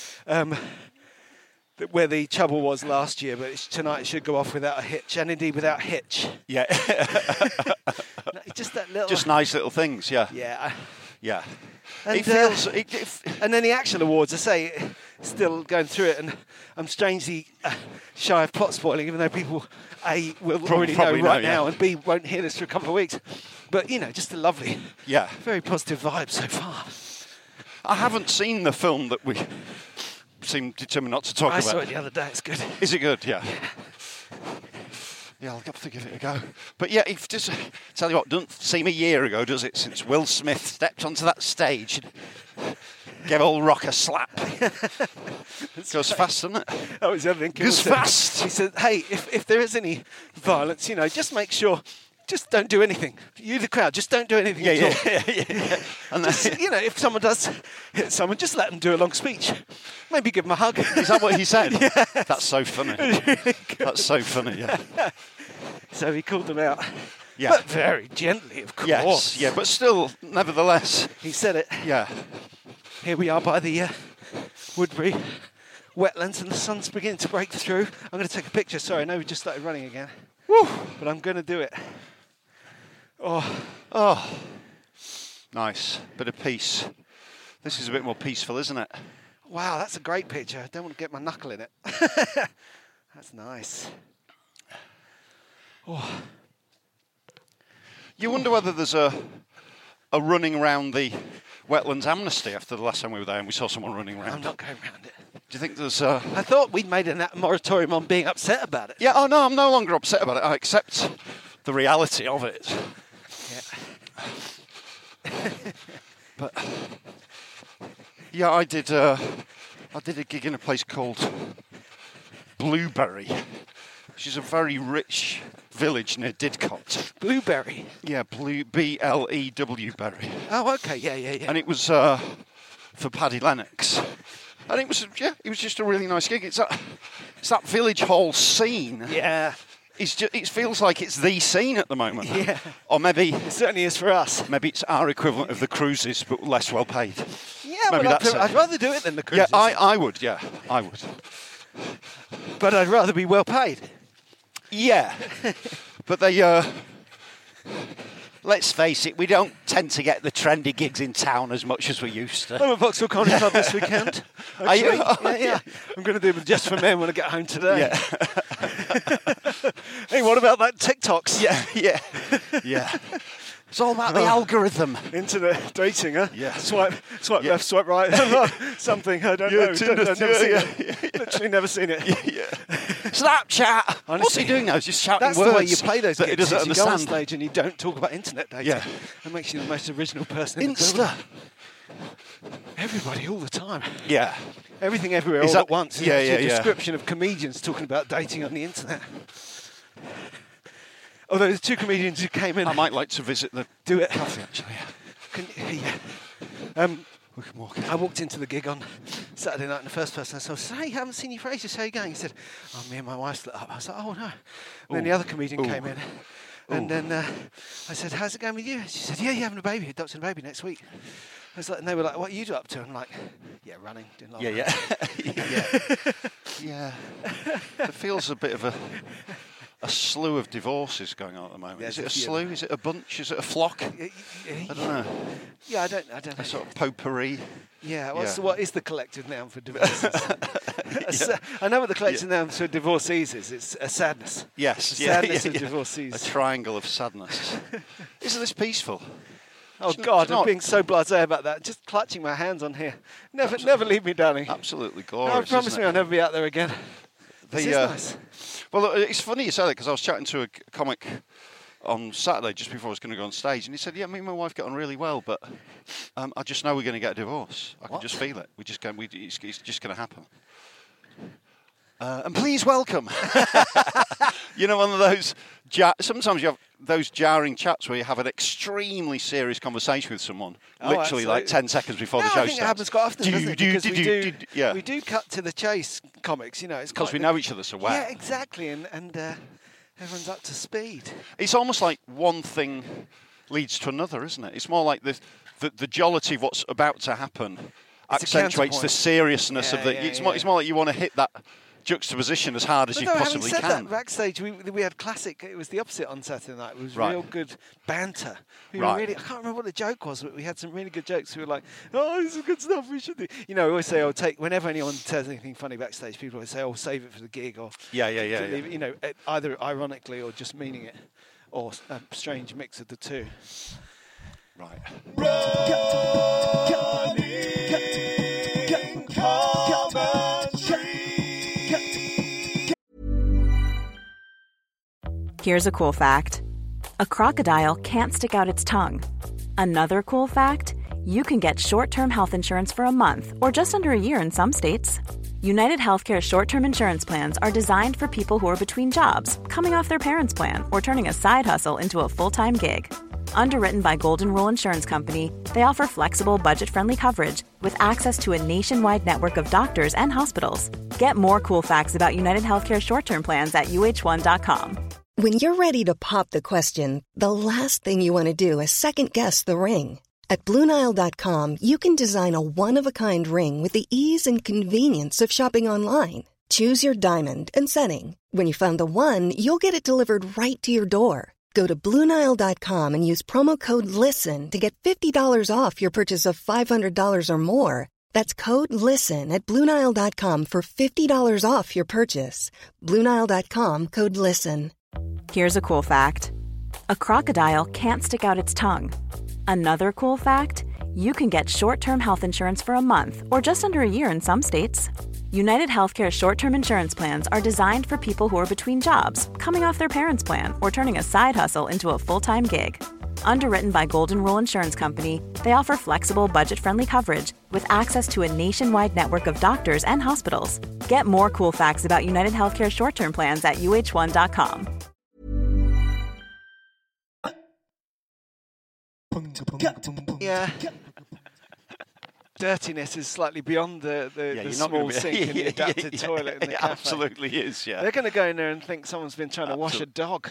S5: where the trouble was last year, but tonight it should go off without a hitch, and indeed without hitch.
S6: Yeah.
S5: Just that little...
S6: Just nice little things, yeah.
S5: Yeah.
S6: Yeah.
S5: And,
S6: It feels...
S5: and then the actual awards, I say, still going through it, and I'm strangely shy of plot spoiling, even though people, A, will already know right now, and B, won't hear this for a couple of weeks. But, you know, just a lovely, very positive vibe so far.
S6: I haven't seen the film that we seem determined not to talk about.
S5: I saw it the other day, it's good.
S6: Is it good? Yeah. Yeah, I'll have to give it a go. But yeah, if just tell you what, doesn't seem a year ago, does it, since Will Smith stepped onto that stage and gave old Rock a slap. It goes fast, doesn't it?
S5: That was the other thing.
S6: Goes fast.
S5: He said, hey, if there is any violence, you know, just make sure, just don't do anything. You, the crowd, just don't do anything at all.
S6: Yeah. And
S5: just, you know, if someone does hit someone, just let them do a long speech. Maybe give them a hug.
S6: Is that what he said?
S5: Yeah.
S6: That's so funny.
S5: Really
S6: That's so funny, yeah.
S5: So he called them out.
S6: Yeah.
S5: But very gently, of course.
S6: Yes, yeah, but still, nevertheless.
S5: He said it.
S6: Yeah.
S5: Here we are by the Woodbury wetlands, and the sun's beginning to break through. I'm going to take a picture. Sorry, I know we just started running again.
S6: Woo!
S5: But I'm going to do it.
S6: Oh. Nice. Bit of peace. This is a bit more peaceful, isn't it?
S5: Wow, that's a great picture. I don't want to get my knuckle in it. That's nice. Oh.
S6: You wonder whether there's a running around the wetlands amnesty after the last time we were there and we saw someone running around.
S5: I'm not going around it.
S6: Do you think there's
S5: I thought we'd made a moratorium on being upset about it.
S6: Yeah, oh no, I'm no longer upset about it. I accept the reality of it.
S5: Yeah.
S6: But yeah, I did a gig in a place called Blueberry, which is a very rich village near Didcot.
S5: Blueberry?
S6: Yeah, B-L-E-W Berry.
S5: Oh, okay, yeah.
S6: And it was for Paddy Lennox. And it was just a really nice gig. It's that village hall scene.
S5: Yeah.
S6: It feels like it's the scene at the moment.
S5: Yeah.
S6: Or maybe...
S5: It certainly is for us.
S6: Maybe it's our equivalent of the cruises, but less well paid.
S5: Yeah,
S6: maybe
S5: but I'd rather do it than the cruises.
S6: Yeah, I would.
S5: But I'd rather be well paid.
S6: Yeah. But they... let's face it, we don't tend to get the trendy gigs in town as much as we used to.
S5: I'm at Vauxhall Comedy Club this weekend.
S6: Are you?
S5: Yeah. I'm going to do them just for men when I get home today.
S6: Yeah.
S5: Hey, what about that TikToks?
S6: Yeah. It's all about the algorithm.
S5: Internet dating, huh?
S6: Yeah.
S5: Swipe left, swipe right. Something, I don't know. I've never seen it. Literally never seen it.
S6: Snapchat!
S5: Honestly,
S6: what's he doing now? He's just shouting
S5: that's
S6: words.
S5: the way you play those
S6: that he
S5: gigs.
S6: doesn't
S5: You go on
S6: understand.
S5: stage and you don't talk about internet dating.
S6: Yeah.
S5: It makes you the most original person in the building.
S6: Insta.
S5: Everybody all the time.
S6: Yeah.
S5: Everything everywhere
S6: Is
S5: all
S6: that-
S5: at once.
S6: yeah,
S5: It's a
S6: yeah.
S5: description of comedians talking about dating on the internet. Although there's two comedians who came in.
S6: I might like to visit the
S5: Do it.
S6: cafe, actually. We can walk in.
S5: I walked into the gig on Saturday night, and the first person I saw said, "Hey, haven't seen you for ages. How are you going?" He said, "Oh, me and my wife split up." I was like, "Oh no." And then the other comedian came in, and then I said, "How's it going with you?" And she said, "Yeah, you're having a baby, adopting a baby next week." I was like, and they were like, "What are you up to?" I'm like, "Yeah, running, doing a lot of
S6: Yeah. Yeah. It feels a bit of a slew of divorces going on at the moment.
S5: There's
S6: Is it
S5: a
S6: a
S5: few.
S6: slew? Is it a bunch? Is it a flock?
S5: Yeah,
S6: I don't know.
S5: Yeah, I don't know.
S6: A sort of potpourri.
S5: Yeah,
S6: Yeah.
S5: what is the collective noun for divorces? I know what the collective noun for divorcees is. It's a sadness.
S6: Yes.
S5: The sadness of divorcees.
S6: A triangle of sadness. Isn't this peaceful?
S5: Oh
S6: Do you
S5: God,
S6: know
S5: I'm being so blasé about that. Just clutching my hands on here. Never leave me, darling.
S6: Absolutely
S5: No,
S6: glorious.
S5: promise
S6: isn't
S5: me
S6: it?
S5: I'll never be out there again. This is nice.
S6: Well, it's funny you say that because I was chatting to a comic on Saturday just before I was going to go on stage, and he said, "Yeah, me and my wife get on really well, but I just know we're going to get a divorce. I can just feel it. It's just going to happen." And please welcome. You know, one of those. Sometimes you have those jarring chats where you have an extremely serious conversation with someone, literally like 10 seconds before the show
S5: I think
S6: starts.
S5: it happens quite often, doesn't it? Because we do cut to the chase, comics. You know, it's
S6: Because
S5: quite
S6: we know each other so well.
S5: Yeah, exactly, and everyone's up to speed.
S6: It's almost like one thing leads to another, isn't it? It's more like the jollity of what's about to happen
S5: It's a
S6: accentuates the
S5: counterpoint.
S6: seriousness of the.
S5: Yeah,
S6: It's
S5: yeah.
S6: more like you want to hit that juxtaposition as hard as you possibly
S5: having said
S6: can.
S5: that, backstage we had classic. It was the opposite on Saturday night. It was
S6: Right.
S5: real good banter. We were
S6: Right.
S5: really, I can't remember what the joke was, but we had some really good jokes. We were like, "Oh, this is good stuff. We should do." You know, we always say, "Oh, whenever anyone says anything funny backstage, people always say, "Oh, save it for the gig," or
S6: Yeah.
S5: you know, either ironically or just meaning it, or a strange mix of the two.
S6: Right.
S7: Here's a cool fact. A crocodile can't stick out its tongue. Another cool fact, you can get short-term health insurance for a month or just under a year in some states. United Healthcare short-term insurance plans are designed for people who are between jobs, coming off their parents' plan, or turning a side hustle into a full-time gig. Underwritten by Golden Rule Insurance Company, they offer flexible, budget-friendly coverage with access to a nationwide network of doctors and hospitals. Get more cool facts about United Healthcare short-term plans at uh1.com.
S8: When you're ready to pop the question, the last thing you want to do is second-guess the ring. At BlueNile.com, you can design a one-of-a-kind ring with the ease and convenience of shopping online. Choose your diamond and setting. When you find the one, you'll get it delivered right to your door. Go to BlueNile.com and use promo code LISTEN to get $50 off your purchase of $500 or more. That's code LISTEN at BlueNile.com for $50 off your purchase. BlueNile.com, code LISTEN.
S7: Here's a cool fact. A crocodile can't stick out its tongue. Another cool fact, you can get short-term health insurance for a month or just under a year in some states. United Healthcare short-term insurance plans are designed for people who are between jobs, coming off their parents' plan, or turning a side hustle into a full-time gig. Underwritten by Golden Rule Insurance Company, they offer flexible, budget-friendly coverage with access to a nationwide network of doctors and hospitals. Get more cool facts about United Healthcare short-term plans at uh1.com.
S5: Yeah. Dirtiness is slightly beyond the
S6: You're not
S5: small
S6: gonna be-
S5: sink and the adapted toilet in the
S6: it
S5: cafe.
S6: absolutely is, yeah.
S5: They're going to go in there and think someone's been trying to wash a dog.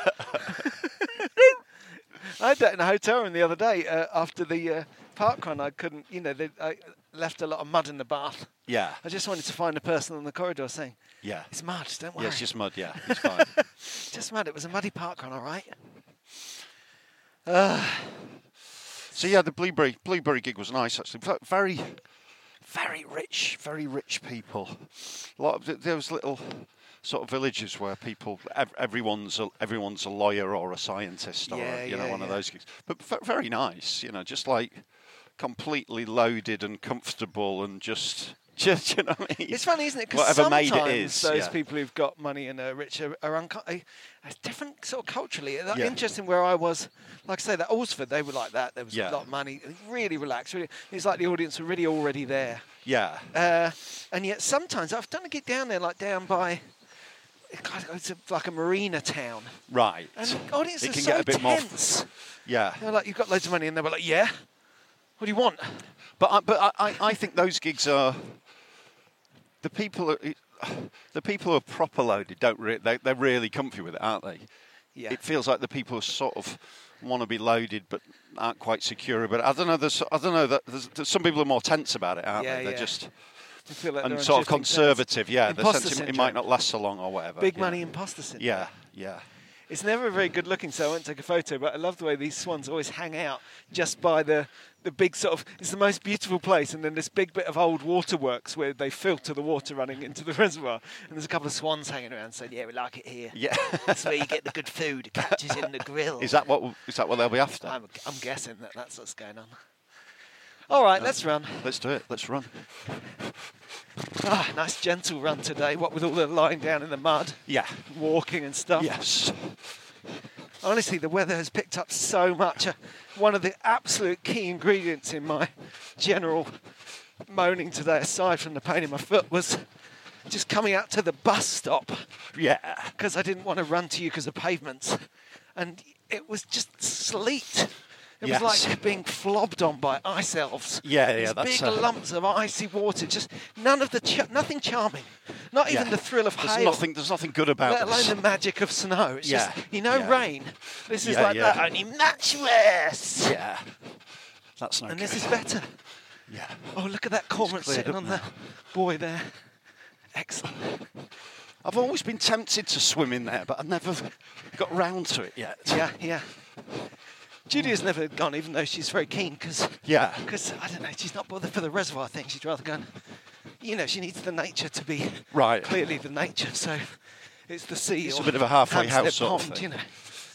S5: I had that in a hotel room the other day after the park run. I couldn't, I left a lot of mud in the bath.
S6: Yeah.
S5: I just wanted to find a person on the corridor saying,
S6: Yeah.
S5: "It's mud, don't worry."
S6: Yeah, it's just mud, yeah. It's fine.
S5: Just mud. It was a muddy park run, all right?
S6: So yeah, the Blueberry gig was nice actually. Very, very rich people. A lot of there was little sort of villages where people, everyone's a lawyer or a scientist or one of those gigs. But very nice, just like completely loaded and comfortable and just you know what I mean?
S5: It's funny, isn't it? Because
S6: whatever
S5: sometimes
S6: made it is,
S5: those people who've got money and are rich are different sort of culturally.
S6: Yeah.
S5: Interesting where I was, like I say, that Alresford, they were like that. There was a lot of money, really relaxed. Really, it's like the audience were really already there.
S6: Yeah.
S5: And yet sometimes I've done a gig down there, like down by, it's like a marina town.
S6: Right.
S5: And the audience
S6: it
S5: is
S6: can
S5: so
S6: get a bit
S5: tense.
S6: more. Yeah.
S5: They're like, you've got loads of money, and they were like, yeah. What do you want?
S6: But I think those gigs are the people who are proper loaded they're really comfy with it, aren't they?
S5: Yeah.
S6: It feels like the people who sort of want to be loaded but aren't quite secure. But I don't know. There's some people are more tense about it, aren't they? They're just
S5: feel like
S6: and
S5: they're
S6: sort of
S5: shifting
S6: conservative.
S5: sands.
S6: Yeah,
S5: Imposter
S6: the sense it
S5: syndrome.
S6: might not last so long or whatever.
S5: Big money imposter syndrome.
S6: Yeah.
S5: It's never very good looking, so I won't take a photo, but I love the way these swans always hang out just by the big sort of, it's the most beautiful place, and then this big bit of old waterworks where they filter the water running into the reservoir, and there's a couple of swans hanging around saying, yeah, we like it here.
S6: Yeah.
S5: That's where you get the good food, it catches in the grill.
S6: Is that what they'll be after?
S5: I'm guessing that's what's going on. All right, let's run.
S6: Let's do it. Let's run.
S5: Nice gentle run today, what with all the lying down in the mud.
S6: Yeah.
S5: Walking and stuff.
S6: Yes.
S5: Honestly, the weather has picked up so much. One of the absolute key ingredients in my general moaning today, aside from the pain in my foot, was just coming out to the bus stop.
S6: Yeah.
S5: Because I didn't want to run to you because of pavements. And it was just sleet. It was like being flobbed on by ice elves.
S6: Yeah,
S5: These big lumps of icy water. Just nothing charming. Not even the thrill of hail.
S6: There's nothing good about
S5: Let alone
S6: this.
S5: the magic of snow. It's just, rain. This is
S6: Yeah.
S5: that, only much worse.
S6: Yeah. That's no
S5: And
S6: good.
S5: this is better.
S6: Yeah.
S5: Oh, look at that cormorant
S6: cleared
S5: sitting
S6: up
S5: on
S6: now.
S5: the buoy there. Excellent.
S6: I've always been tempted to swim in there, but I've never got round to it yet.
S5: Yeah. Judy has never gone, even though she's very keen, because I don't know, she's not bothered for the reservoir thing. She'd rather go and, she needs the nature to be clearly the nature. So it's the sea.
S6: It's
S5: or
S6: a bit of a halfway
S5: Hampstead
S6: house sort of
S5: Pond,
S6: thing.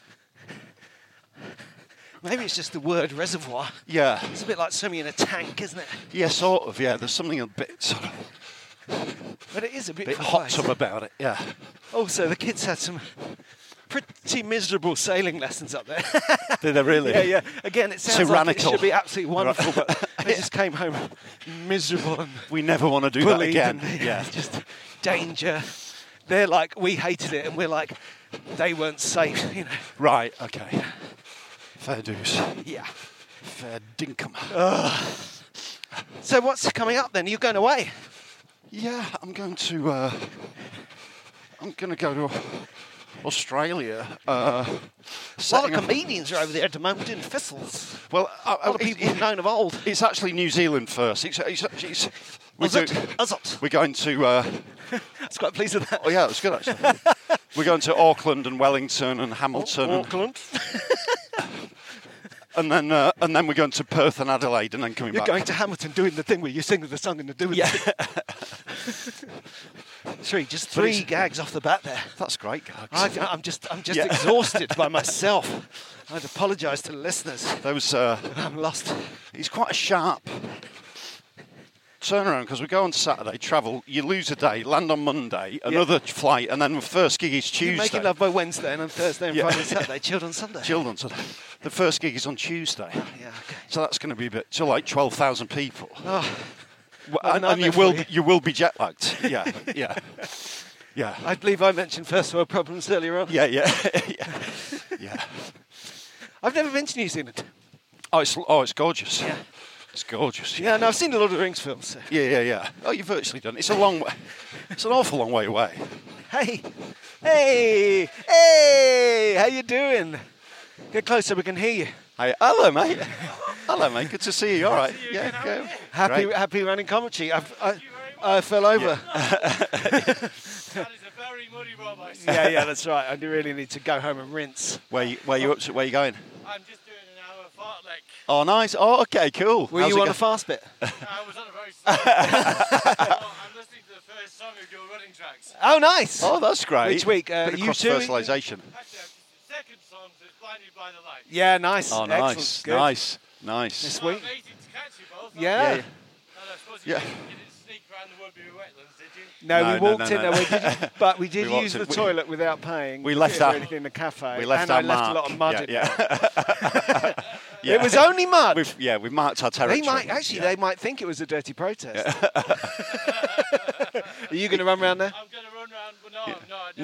S5: Maybe it's just the word reservoir.
S6: Yeah.
S5: It's a bit like swimming in a tank, isn't it?
S6: Yeah, sort of. Yeah, there's something a bit sort of
S5: But it is a bit
S6: hot tub about it. Yeah.
S5: Also, the kids had some pretty miserable sailing lessons up there.
S6: Did they really?
S5: Yeah. Again, it sounds like it should be absolutely wonderful, but they just came home miserable and
S6: we never want to do that again.
S5: Yeah, just danger. They're like, we hated it, and we're like, they weren't safe,
S6: Right, okay. Fair dues.
S5: Yeah.
S6: Fair dinkum.
S5: So what's coming up then? You're going away?
S6: Yeah, I'm going to go to Australia.
S5: A lot of comedians are over there at the moment doing thistles.
S6: Well,
S5: a lot of people we've known of old.
S6: It's actually New Zealand first. We're going to...
S5: I was quite pleased with that.
S6: Oh, yeah, it was good, actually. We're going to Auckland and Wellington and Hamilton.
S5: Auckland.
S6: And then we're going to Perth and Adelaide and then coming back.
S5: You're going to Hamilton doing the thing where you sing the song and do it.
S6: Yeah.
S5: Three gags off the bat there.
S6: That's great gags.
S5: I'm just exhausted by myself. I'd apologise to the listeners. I'm lost.
S6: It's quite a sharp turnaround because we go on Saturday, travel, you lose a day, land on Monday, another flight, and then the first gig is Tuesday.
S5: You're making love by Wednesday and on Thursday and Friday and Saturday, chilled on Sunday.
S6: Chilled on Sunday. The first gig is on Tuesday.
S5: Yeah, okay.
S6: So that's going to be a bit, so like 12,000 people.
S5: Oh,
S6: and you will be jet lagged. Yeah.
S5: I believe I mentioned first world problems earlier on.
S6: Yeah.
S5: I've never been to New Zealand.
S6: Oh, it's gorgeous.
S5: Yeah.
S6: It's gorgeous.
S5: Yeah, no, I've seen the Lord of the Rings films. So.
S6: Yeah. Oh, you've virtually done it. It's a long way. It's an awful long way away.
S5: Hey, how you doing? Get closer, we can hear you.
S6: Hey, hello, mate. Hello, mate. Good to see you. All right. Yeah, go.
S5: Happy running commentary. I fell over.
S9: That is a very muddy road, I see.
S5: Yeah, that's right. I do really need to go home and rinse.
S6: Where you up to? Where you going?
S9: I'm just doing fartlek.
S6: Oh, nice. Oh, okay, cool.
S5: Were
S6: How's
S5: you
S6: it
S5: on
S6: go?
S5: a fast bit?
S9: I was on a very slow. I'm listening to the first song of your running tracks.
S5: Oh, nice.
S6: Oh, that's great.
S5: Which week?
S6: Bit of
S5: you two?
S6: cross-fertilisation.
S9: Actually, the second song is Blinded by the Light.
S5: Yeah, nice.
S6: Oh,
S5: Excellent.
S6: nice,
S5: Good.
S6: nice.
S5: This
S9: Well,
S5: week.
S9: amazing to catch you both.
S5: Yeah.
S9: And I suppose you didn't sneak around the Woodbury wetlands, did you?
S5: No,
S6: No,
S5: we
S6: no,
S5: walked
S6: no,
S5: in
S6: no.
S5: there, but we did
S6: We walked
S5: use
S6: in-
S5: the
S6: we-
S5: toilet without paying.
S6: We left
S5: or
S6: our-
S5: anything in the cafe.
S6: We left
S5: and
S6: our
S5: I left
S6: mark.
S5: a lot of mud in
S6: yeah,
S5: there.
S6: yeah.
S5: It was only mud.
S6: We've marked our territory.
S5: They might think it was a dirty protest. Are you going to run around there?
S9: I'm going to run around, but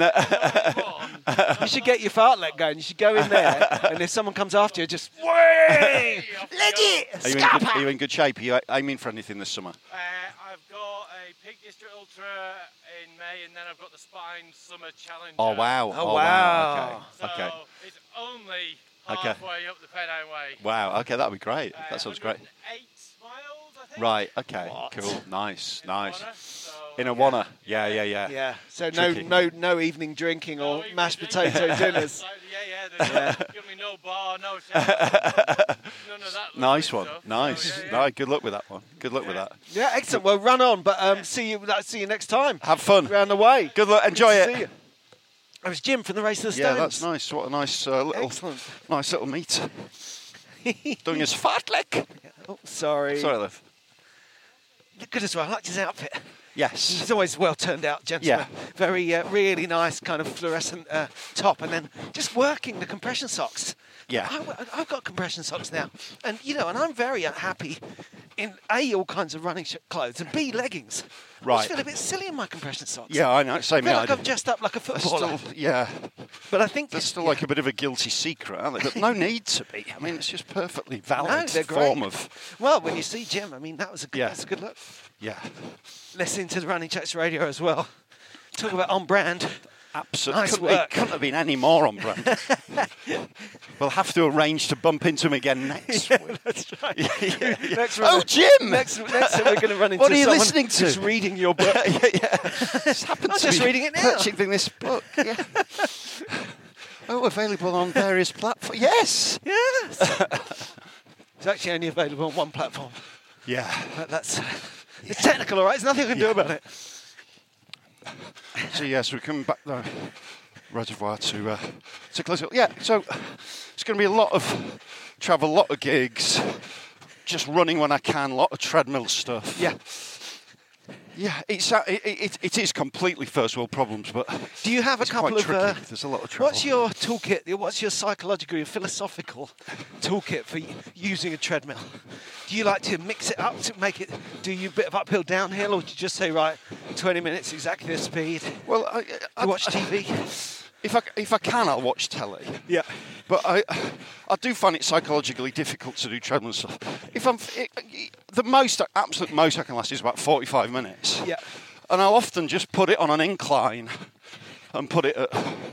S9: no.
S5: You should get your fartlek going. You should go in there, and if someone comes after you, just way, legit.
S6: Are you in good shape? Are you aiming for anything this summer?
S9: I've got a Peak District Ultra in May, and then I've got the Spine Summer Challenge.
S6: Oh wow!
S5: Oh, wow.
S6: Okay.
S9: So
S6: Okay.
S9: it's only
S6: Okay.
S9: halfway up the Pennine Way.
S6: Wow. Okay, that'd be great. That sounds great.
S9: 8 miles, I think.
S6: Right. Okay.
S5: What?
S6: Cool. Nice.
S9: In
S6: Nice.
S9: Warner, so,
S6: In a wanna. Yeah.
S5: Yeah. So
S6: Tricky.
S5: no evening drinking
S9: No
S5: or
S9: evening
S5: mashed
S9: drinking.
S5: potato dinners.
S9: There's give me no bar, no shower. None of that.
S6: Nice
S9: lovely
S6: one.
S9: stuff.
S6: Nice.
S9: So, yeah.
S6: No, good luck with that one. Good luck with that.
S5: Yeah, excellent. Well, run on, but see you next time.
S6: Have fun.
S5: Round the way.
S6: Good luck. Enjoy
S5: Good to
S6: it.
S5: see you. That was Jim from the Race of the
S6: Yeah,
S5: Stones.
S6: that's nice. What a nice little,
S5: Excellent.
S6: nice little meet. Doing his fartlek.
S5: Oh, sorry.
S6: Sorry, Liv.
S5: Look good as well. I liked his outfit.
S6: Yes.
S5: He's always well turned out, gentleman.
S6: Yeah.
S5: Very, really nice kind of fluorescent top, and then just working the compression socks.
S6: Yeah.
S5: I've got compression socks now, and and I'm very happy in A, all kinds of running clothes, and B, leggings. I
S6: Right.
S5: just feel a bit silly in my compression socks.
S6: Yeah, I know. Same
S5: I feel
S6: here.
S5: like I've dressed up like a footballer.
S6: Yeah.
S5: But I think
S6: There's
S5: it's
S6: still like a bit of a guilty secret, aren't there? But no need to be. I mean, it's just perfectly valid
S5: No, they're great.
S6: form of.
S5: Well, when you see Jim, I mean, that's a good look.
S6: Yeah.
S5: Listening to the Running Checks radio as well. Talk about on brand.
S6: Absolutely.
S5: Nice
S6: couldn't,
S5: work.
S6: Couldn't have been any more on brand. We'll have to arrange to bump into him again next week.
S5: That's right.
S6: Yeah.
S5: Next
S6: Oh,
S5: run-
S6: Jim!
S5: Next we're going to run into
S6: What are you
S5: someone
S6: listening to?
S5: who's reading your book.
S6: Just happened
S5: I'm
S6: to
S5: just
S6: be
S5: reading it now.
S6: purchasing this book. Yeah. Oh, available on various platforms. Yes.
S5: Yes. It's actually only available on one platform.
S6: Yeah.
S5: But that's it's technical, all right? There's nothing I can do about it.
S6: So yes, we're coming back the reservoir to close it. Yeah. So it's going to be a lot of travel, a lot of gigs, just running when I can, a lot of treadmill stuff.
S5: Yeah.
S6: Yeah, it is completely first world problems, but
S5: Do you have a
S6: it's
S5: couple
S6: quite
S5: of?
S6: tricky. There's a lot of trouble.
S5: What's your toolkit? What's your psychological, your philosophical toolkit for using a treadmill? Do you like to mix it up to make it? Do you a bit of uphill, downhill, or do you just say right, 20 minutes exactly the speed?
S6: Well,
S5: Do you watch TV?
S6: If I can, I'll watch telly.
S5: Yeah.
S6: But I do find it psychologically difficult to do treadmill stuff. If the absolute most I can last is about 45 minutes.
S5: Yeah.
S6: And I'll often just put it on an incline and put it at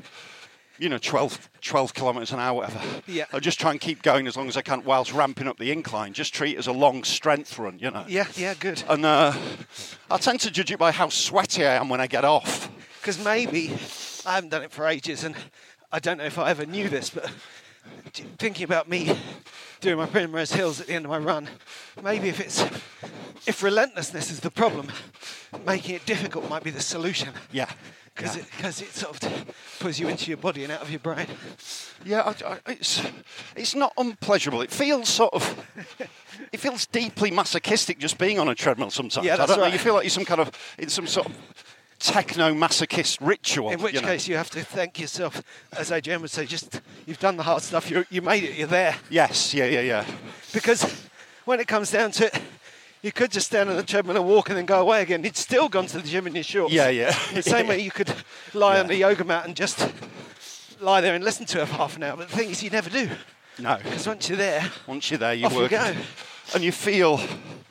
S6: 12 kilometres an hour, whatever.
S5: Yeah.
S6: I'll just try and keep going as long as I can whilst ramping up the incline. Just treat it as a long strength run,
S5: Yeah, good.
S6: And I tend to judge it by how sweaty I am when I get off.
S5: Because maybe, I haven't done it for ages, and I don't know if I ever knew this, but thinking about me doing my Primrose Hills at the end of my run, maybe if relentlessness is the problem, making it difficult might be the solution.
S6: Yeah.
S5: Because it sort of pulls you into your body and out of your brain.
S6: Yeah, it's not unpleasurable. It feels it feels deeply masochistic just being on a treadmill sometimes.
S5: Yeah, that's
S6: I don't know,
S5: right.
S6: you feel like you're in some sort of techno-masochist ritual.
S5: In which case you have to thank yourself, as AJM would say, just you've done the hard stuff, you made it, you're there.
S6: Yes, yeah.
S5: Because when it comes down to it, you could just stand on the treadmill and walk and then go away again. You'd still gone to the gym in your shorts.
S6: Yeah.
S5: The same way you could lie on the yoga mat and just lie there and listen to it for half an hour. But the thing is, you never do.
S6: No.
S5: Because once you're there,
S6: you
S5: off
S6: work.
S5: you go.
S6: And you feel,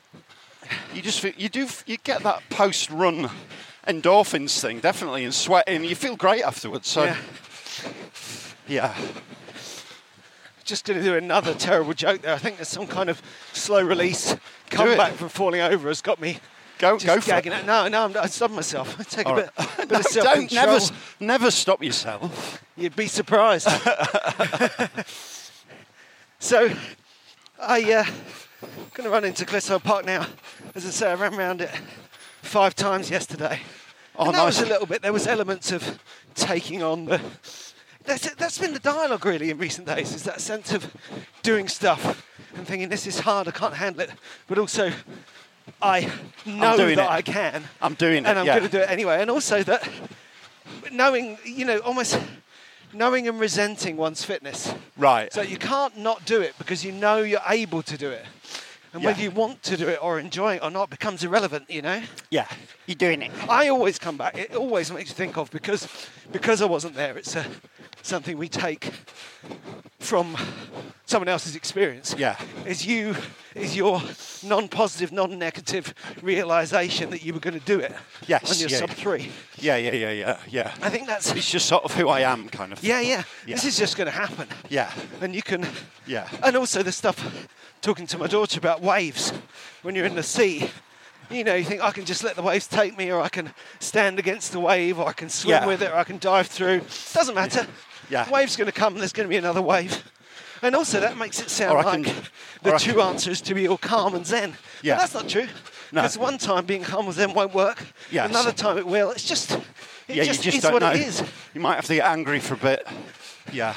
S6: you get that post-run endorphins thing, definitely, and sweating. You feel great afterwards. So, yeah.
S5: Just going to do another terrible joke there. I think there's some kind of slow release comeback from falling over has got me
S6: Go for
S5: gagging
S6: it.
S5: out. No, I stopped myself. I take a bit of
S6: Don't
S5: self-control.
S6: never stop yourself.
S5: You'd be surprised. So, I'm going to run into Clissold Park now. As I say, I ran around it 5 times yesterday.
S6: Oh,
S5: and that
S6: nice.
S5: was a little bit, there was elements of taking on the... That's been the dialogue really in recent days, is that sense of doing stuff and thinking, this is hard, I can't handle it. But also, I know that I can.
S6: I'm doing it,
S5: and I'm going to do it anyway. And also that knowing, almost knowing and resenting one's fitness.
S6: Right.
S5: So you can't not do it because you know you're able to do it. And whether you want to do it or enjoy it or not becomes irrelevant,
S6: Yeah, you're doing it.
S5: I always come back. It always makes you think of, because I wasn't there, it's something we take from someone else's experience.
S6: Yeah.
S5: Is your non-positive, non-negative realisation that you were going to do it.
S6: Yes.
S5: On your sub 3.
S6: Yeah.
S5: I think that's...
S6: It's just sort of who I am, kind of.
S5: Yeah. This is just going to happen.
S6: Yeah.
S5: And you can...
S6: Yeah.
S5: And also the stuff, talking to my daughter about waves, when you're in the sea, you think, I can just let the waves take me, or I can stand against the wave, or I can swim with it, or I can dive through. Doesn't matter.
S6: Yeah.
S5: The wave's going to come, and there's going to be another wave. And also that makes it sound like the true answer is to be all calm and zen.
S6: Yeah.
S5: But that's not true.
S6: No.
S5: Because one time being calm and zen won't work.
S6: Yes.
S5: Another time it will. It's just...
S6: you just
S5: is
S6: don't
S5: what
S6: know.
S5: it is.
S6: You might have to get angry for a bit. Yeah.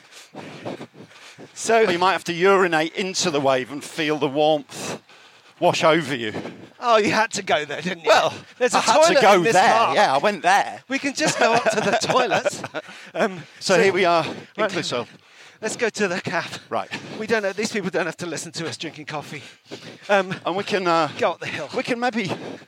S5: So
S6: or you might have to urinate into the wave and feel the warmth wash over you.
S5: Oh, you had to go there, didn't you?
S6: Well,
S5: there's a
S6: I had
S5: toilet
S6: to go
S5: in this
S6: there.
S5: park.
S6: Yeah, I went there.
S5: We can just go up to the toilets.
S6: So here we are in
S5: Right.
S6: Clissold.
S5: Let's go to the caf.
S6: Right.
S5: We don't know. These people don't have to listen to us drinking coffee.
S6: And we can
S5: Go up the hill.
S6: we can maybe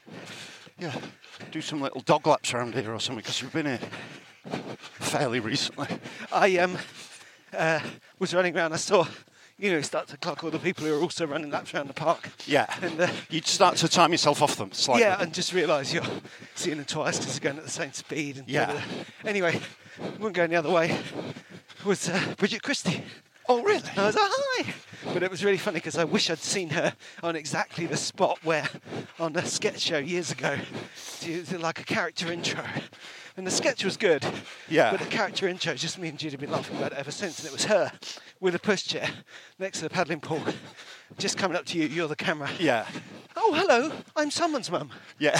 S6: do some little dog laps around here or something, because we've been here fairly recently.
S5: I was running around. I saw, start to clock all the people who are also running laps around the park.
S6: Yeah.
S5: And
S6: You'd start to time yourself off them slightly.
S5: yeah, and just realise you're seeing them twice because you're going at the same speed. And
S6: Yeah.
S5: Anyway, wouldn't go the other way. Was Bridget Christie.
S6: Oh, really?
S5: I was like, hi. But it was really funny because I wish I'd seen her on exactly the spot where, on a sketch show years ago, she did like a character intro. And the sketch was good.
S6: Yeah.
S5: But the character intro, just me and Judy have been laughing about it ever since. And it was her with a pushchair next to the paddling pool, just coming up to you. You're the camera.
S6: Yeah.
S5: Oh, hello. I'm someone's mum.
S6: Yeah.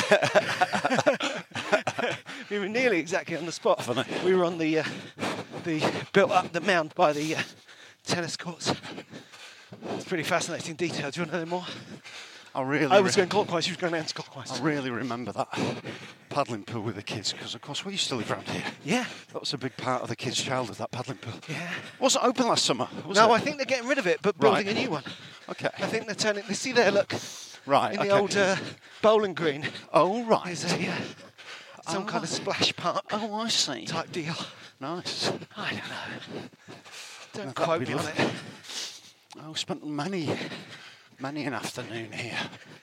S5: We were nearly exactly on the spot.
S6: Funny.
S5: We were on the built up the mound by the tennis courts. It's pretty fascinating detail. Do you want to know more? I was going clockwise, she was going anti-clockwise.
S6: I really remember that paddling pool with the kids, because of course we used to live around here.
S5: Yeah.
S6: That was a big part of the kids' childhood, that paddling pool.
S5: Yeah.
S6: Wasn't open last summer, was
S5: No,
S6: it?
S5: I think they're getting rid of it, but building a new one.
S6: Okay.
S5: I think they're turning... See there, look.
S6: Right,
S5: In the old bowling green.
S6: Oh, right.
S5: There's some kind of splash park
S6: Oh, I see.
S5: type deal.
S6: Nice.
S5: I don't know. Don't
S6: That'd
S5: quote
S6: be
S5: me on
S6: lovely.
S5: it.
S6: Oh, spent many an afternoon here.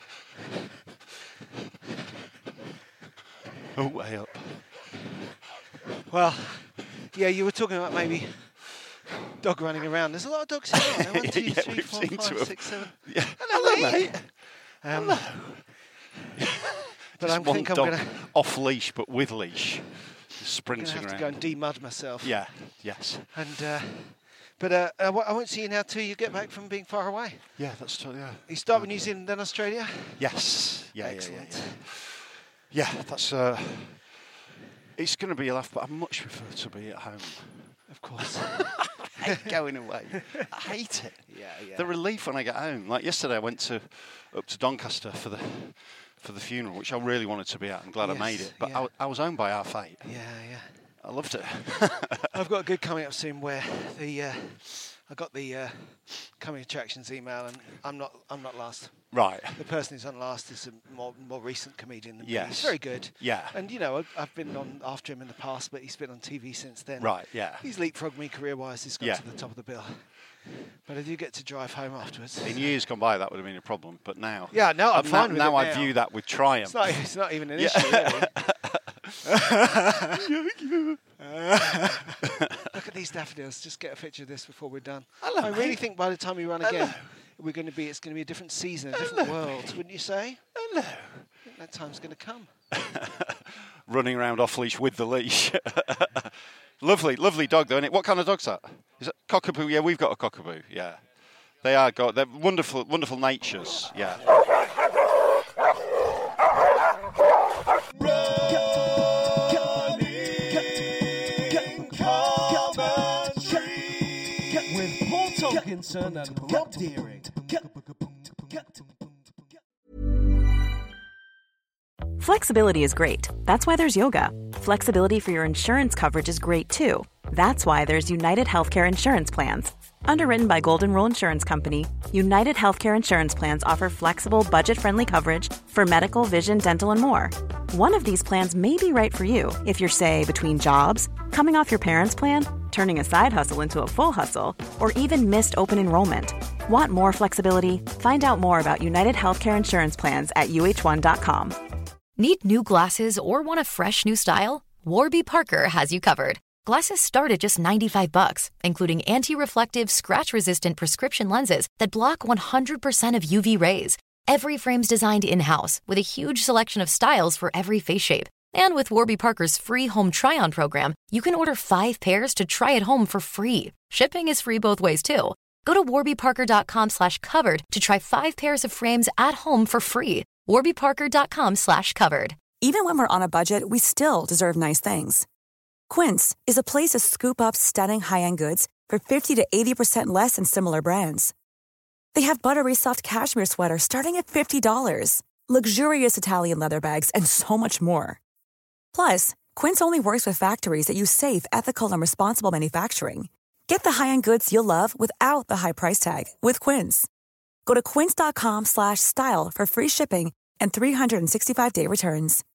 S6: Oh, way up.
S5: Well, yeah, you were talking about maybe dog running around. There's a lot of dogs here. Aren't there? 1, 2,
S6: Yeah,
S5: 3,
S6: we've
S5: 4,
S6: seen
S5: 5,
S6: two of
S5: 6, 7.
S6: Yeah.
S5: Hello, mate.
S6: Hello.
S5: But I
S6: Just one
S5: think I'm
S6: dog
S5: going to
S6: off leash, but with leash, just sprinting
S5: have to
S6: around.
S5: go and de-mud myself.
S6: Yeah. Yes.
S5: And but I won't see you now till you get back from being far away.
S6: Yeah, that's true. Yeah.
S5: You start with New Zealand, then Australia.
S6: Yes. Yeah.
S5: Excellent.
S6: Yeah. That's. It's going to be a laugh, but I much prefer to be at home.
S5: Of course.
S6: I hate going away. I hate it.
S5: Yeah.
S6: The relief when I get home. Like yesterday, I went up to Doncaster for the funeral, which I really wanted to be at. I'm glad I made it, but
S5: yeah.
S6: I was home by 8:30.
S5: Yeah.
S6: I loved it.
S5: I've got a good coming up soon where I got the coming attractions email, and I'm not last.
S6: Right.
S5: The person who's on last is a more recent comedian than me.
S6: Yes.
S5: He's very good.
S6: Yeah.
S5: And I've been on after him in the past, but he's been on TV since then.
S6: Right. Yeah.
S5: He's leapfrogged me career-wise. He's got
S6: Yeah.
S5: to the top of the bill. But I do get to drive home afterwards.
S6: In years gone by, that would have been a problem, but now.
S5: Yeah, no, I'm fine with it
S6: now. I
S5: now.
S6: view that with triumph.
S5: It's not even an issue, really. Look at these daffodils. Just get a picture of this before we're done.
S6: Hello,
S5: I really
S6: mate.
S5: think by the time we run again, it's going to be a different season, a different world, wouldn't you say?
S6: Hello.
S5: I think that time's going to come.
S6: Running around off leash with the leash. Lovely dog though, isn't it? What kind of dog's that? Is it cockapoo? Yeah, we've got a cockapoo. Yeah. They are good. They're wonderful, wonderful natures. Yeah.
S4: With Paul Tomkinson and Rob Deering.
S7: Flexibility is great. That's why there's yoga. Flexibility for your insurance coverage is great too. That's why there's United Healthcare Insurance Plans. Underwritten by Golden Rule Insurance Company, United Healthcare Insurance Plans offer flexible, budget-friendly coverage for medical, vision, dental, and more. One of these plans may be right for you if you're, say, between jobs, coming off your parents' plan, turning a side hustle into a full hustle, or even missed open enrollment. Want more flexibility? Find out more about United Healthcare Insurance Plans at uh1.com.
S2: Need new glasses or want a fresh new style? Warby Parker has you covered. Glasses start at just $95, including anti-reflective, scratch-resistant prescription lenses that block 100% of UV rays. Every frame's designed in-house with a huge selection of styles for every face shape. And with Warby Parker's free home try-on program, you can order 5 pairs to try at home for free. Shipping is free both ways, too. Go to warbyparker.com/covered to try 5 pairs of frames at home for free. warbyparker.com/covered.
S10: Even when we're on a budget, we still deserve nice things. Quince is a place to scoop up stunning high-end goods for 50 to 80% less than similar brands. They have buttery soft cashmere sweaters starting at $50, luxurious Italian leather bags, and so much more. Plus, Quince only works with factories that use safe, ethical, and responsible manufacturing. Get the high-end goods you'll love without the high price tag with Quince. Go to quince.com/style for free shipping and 365-day returns.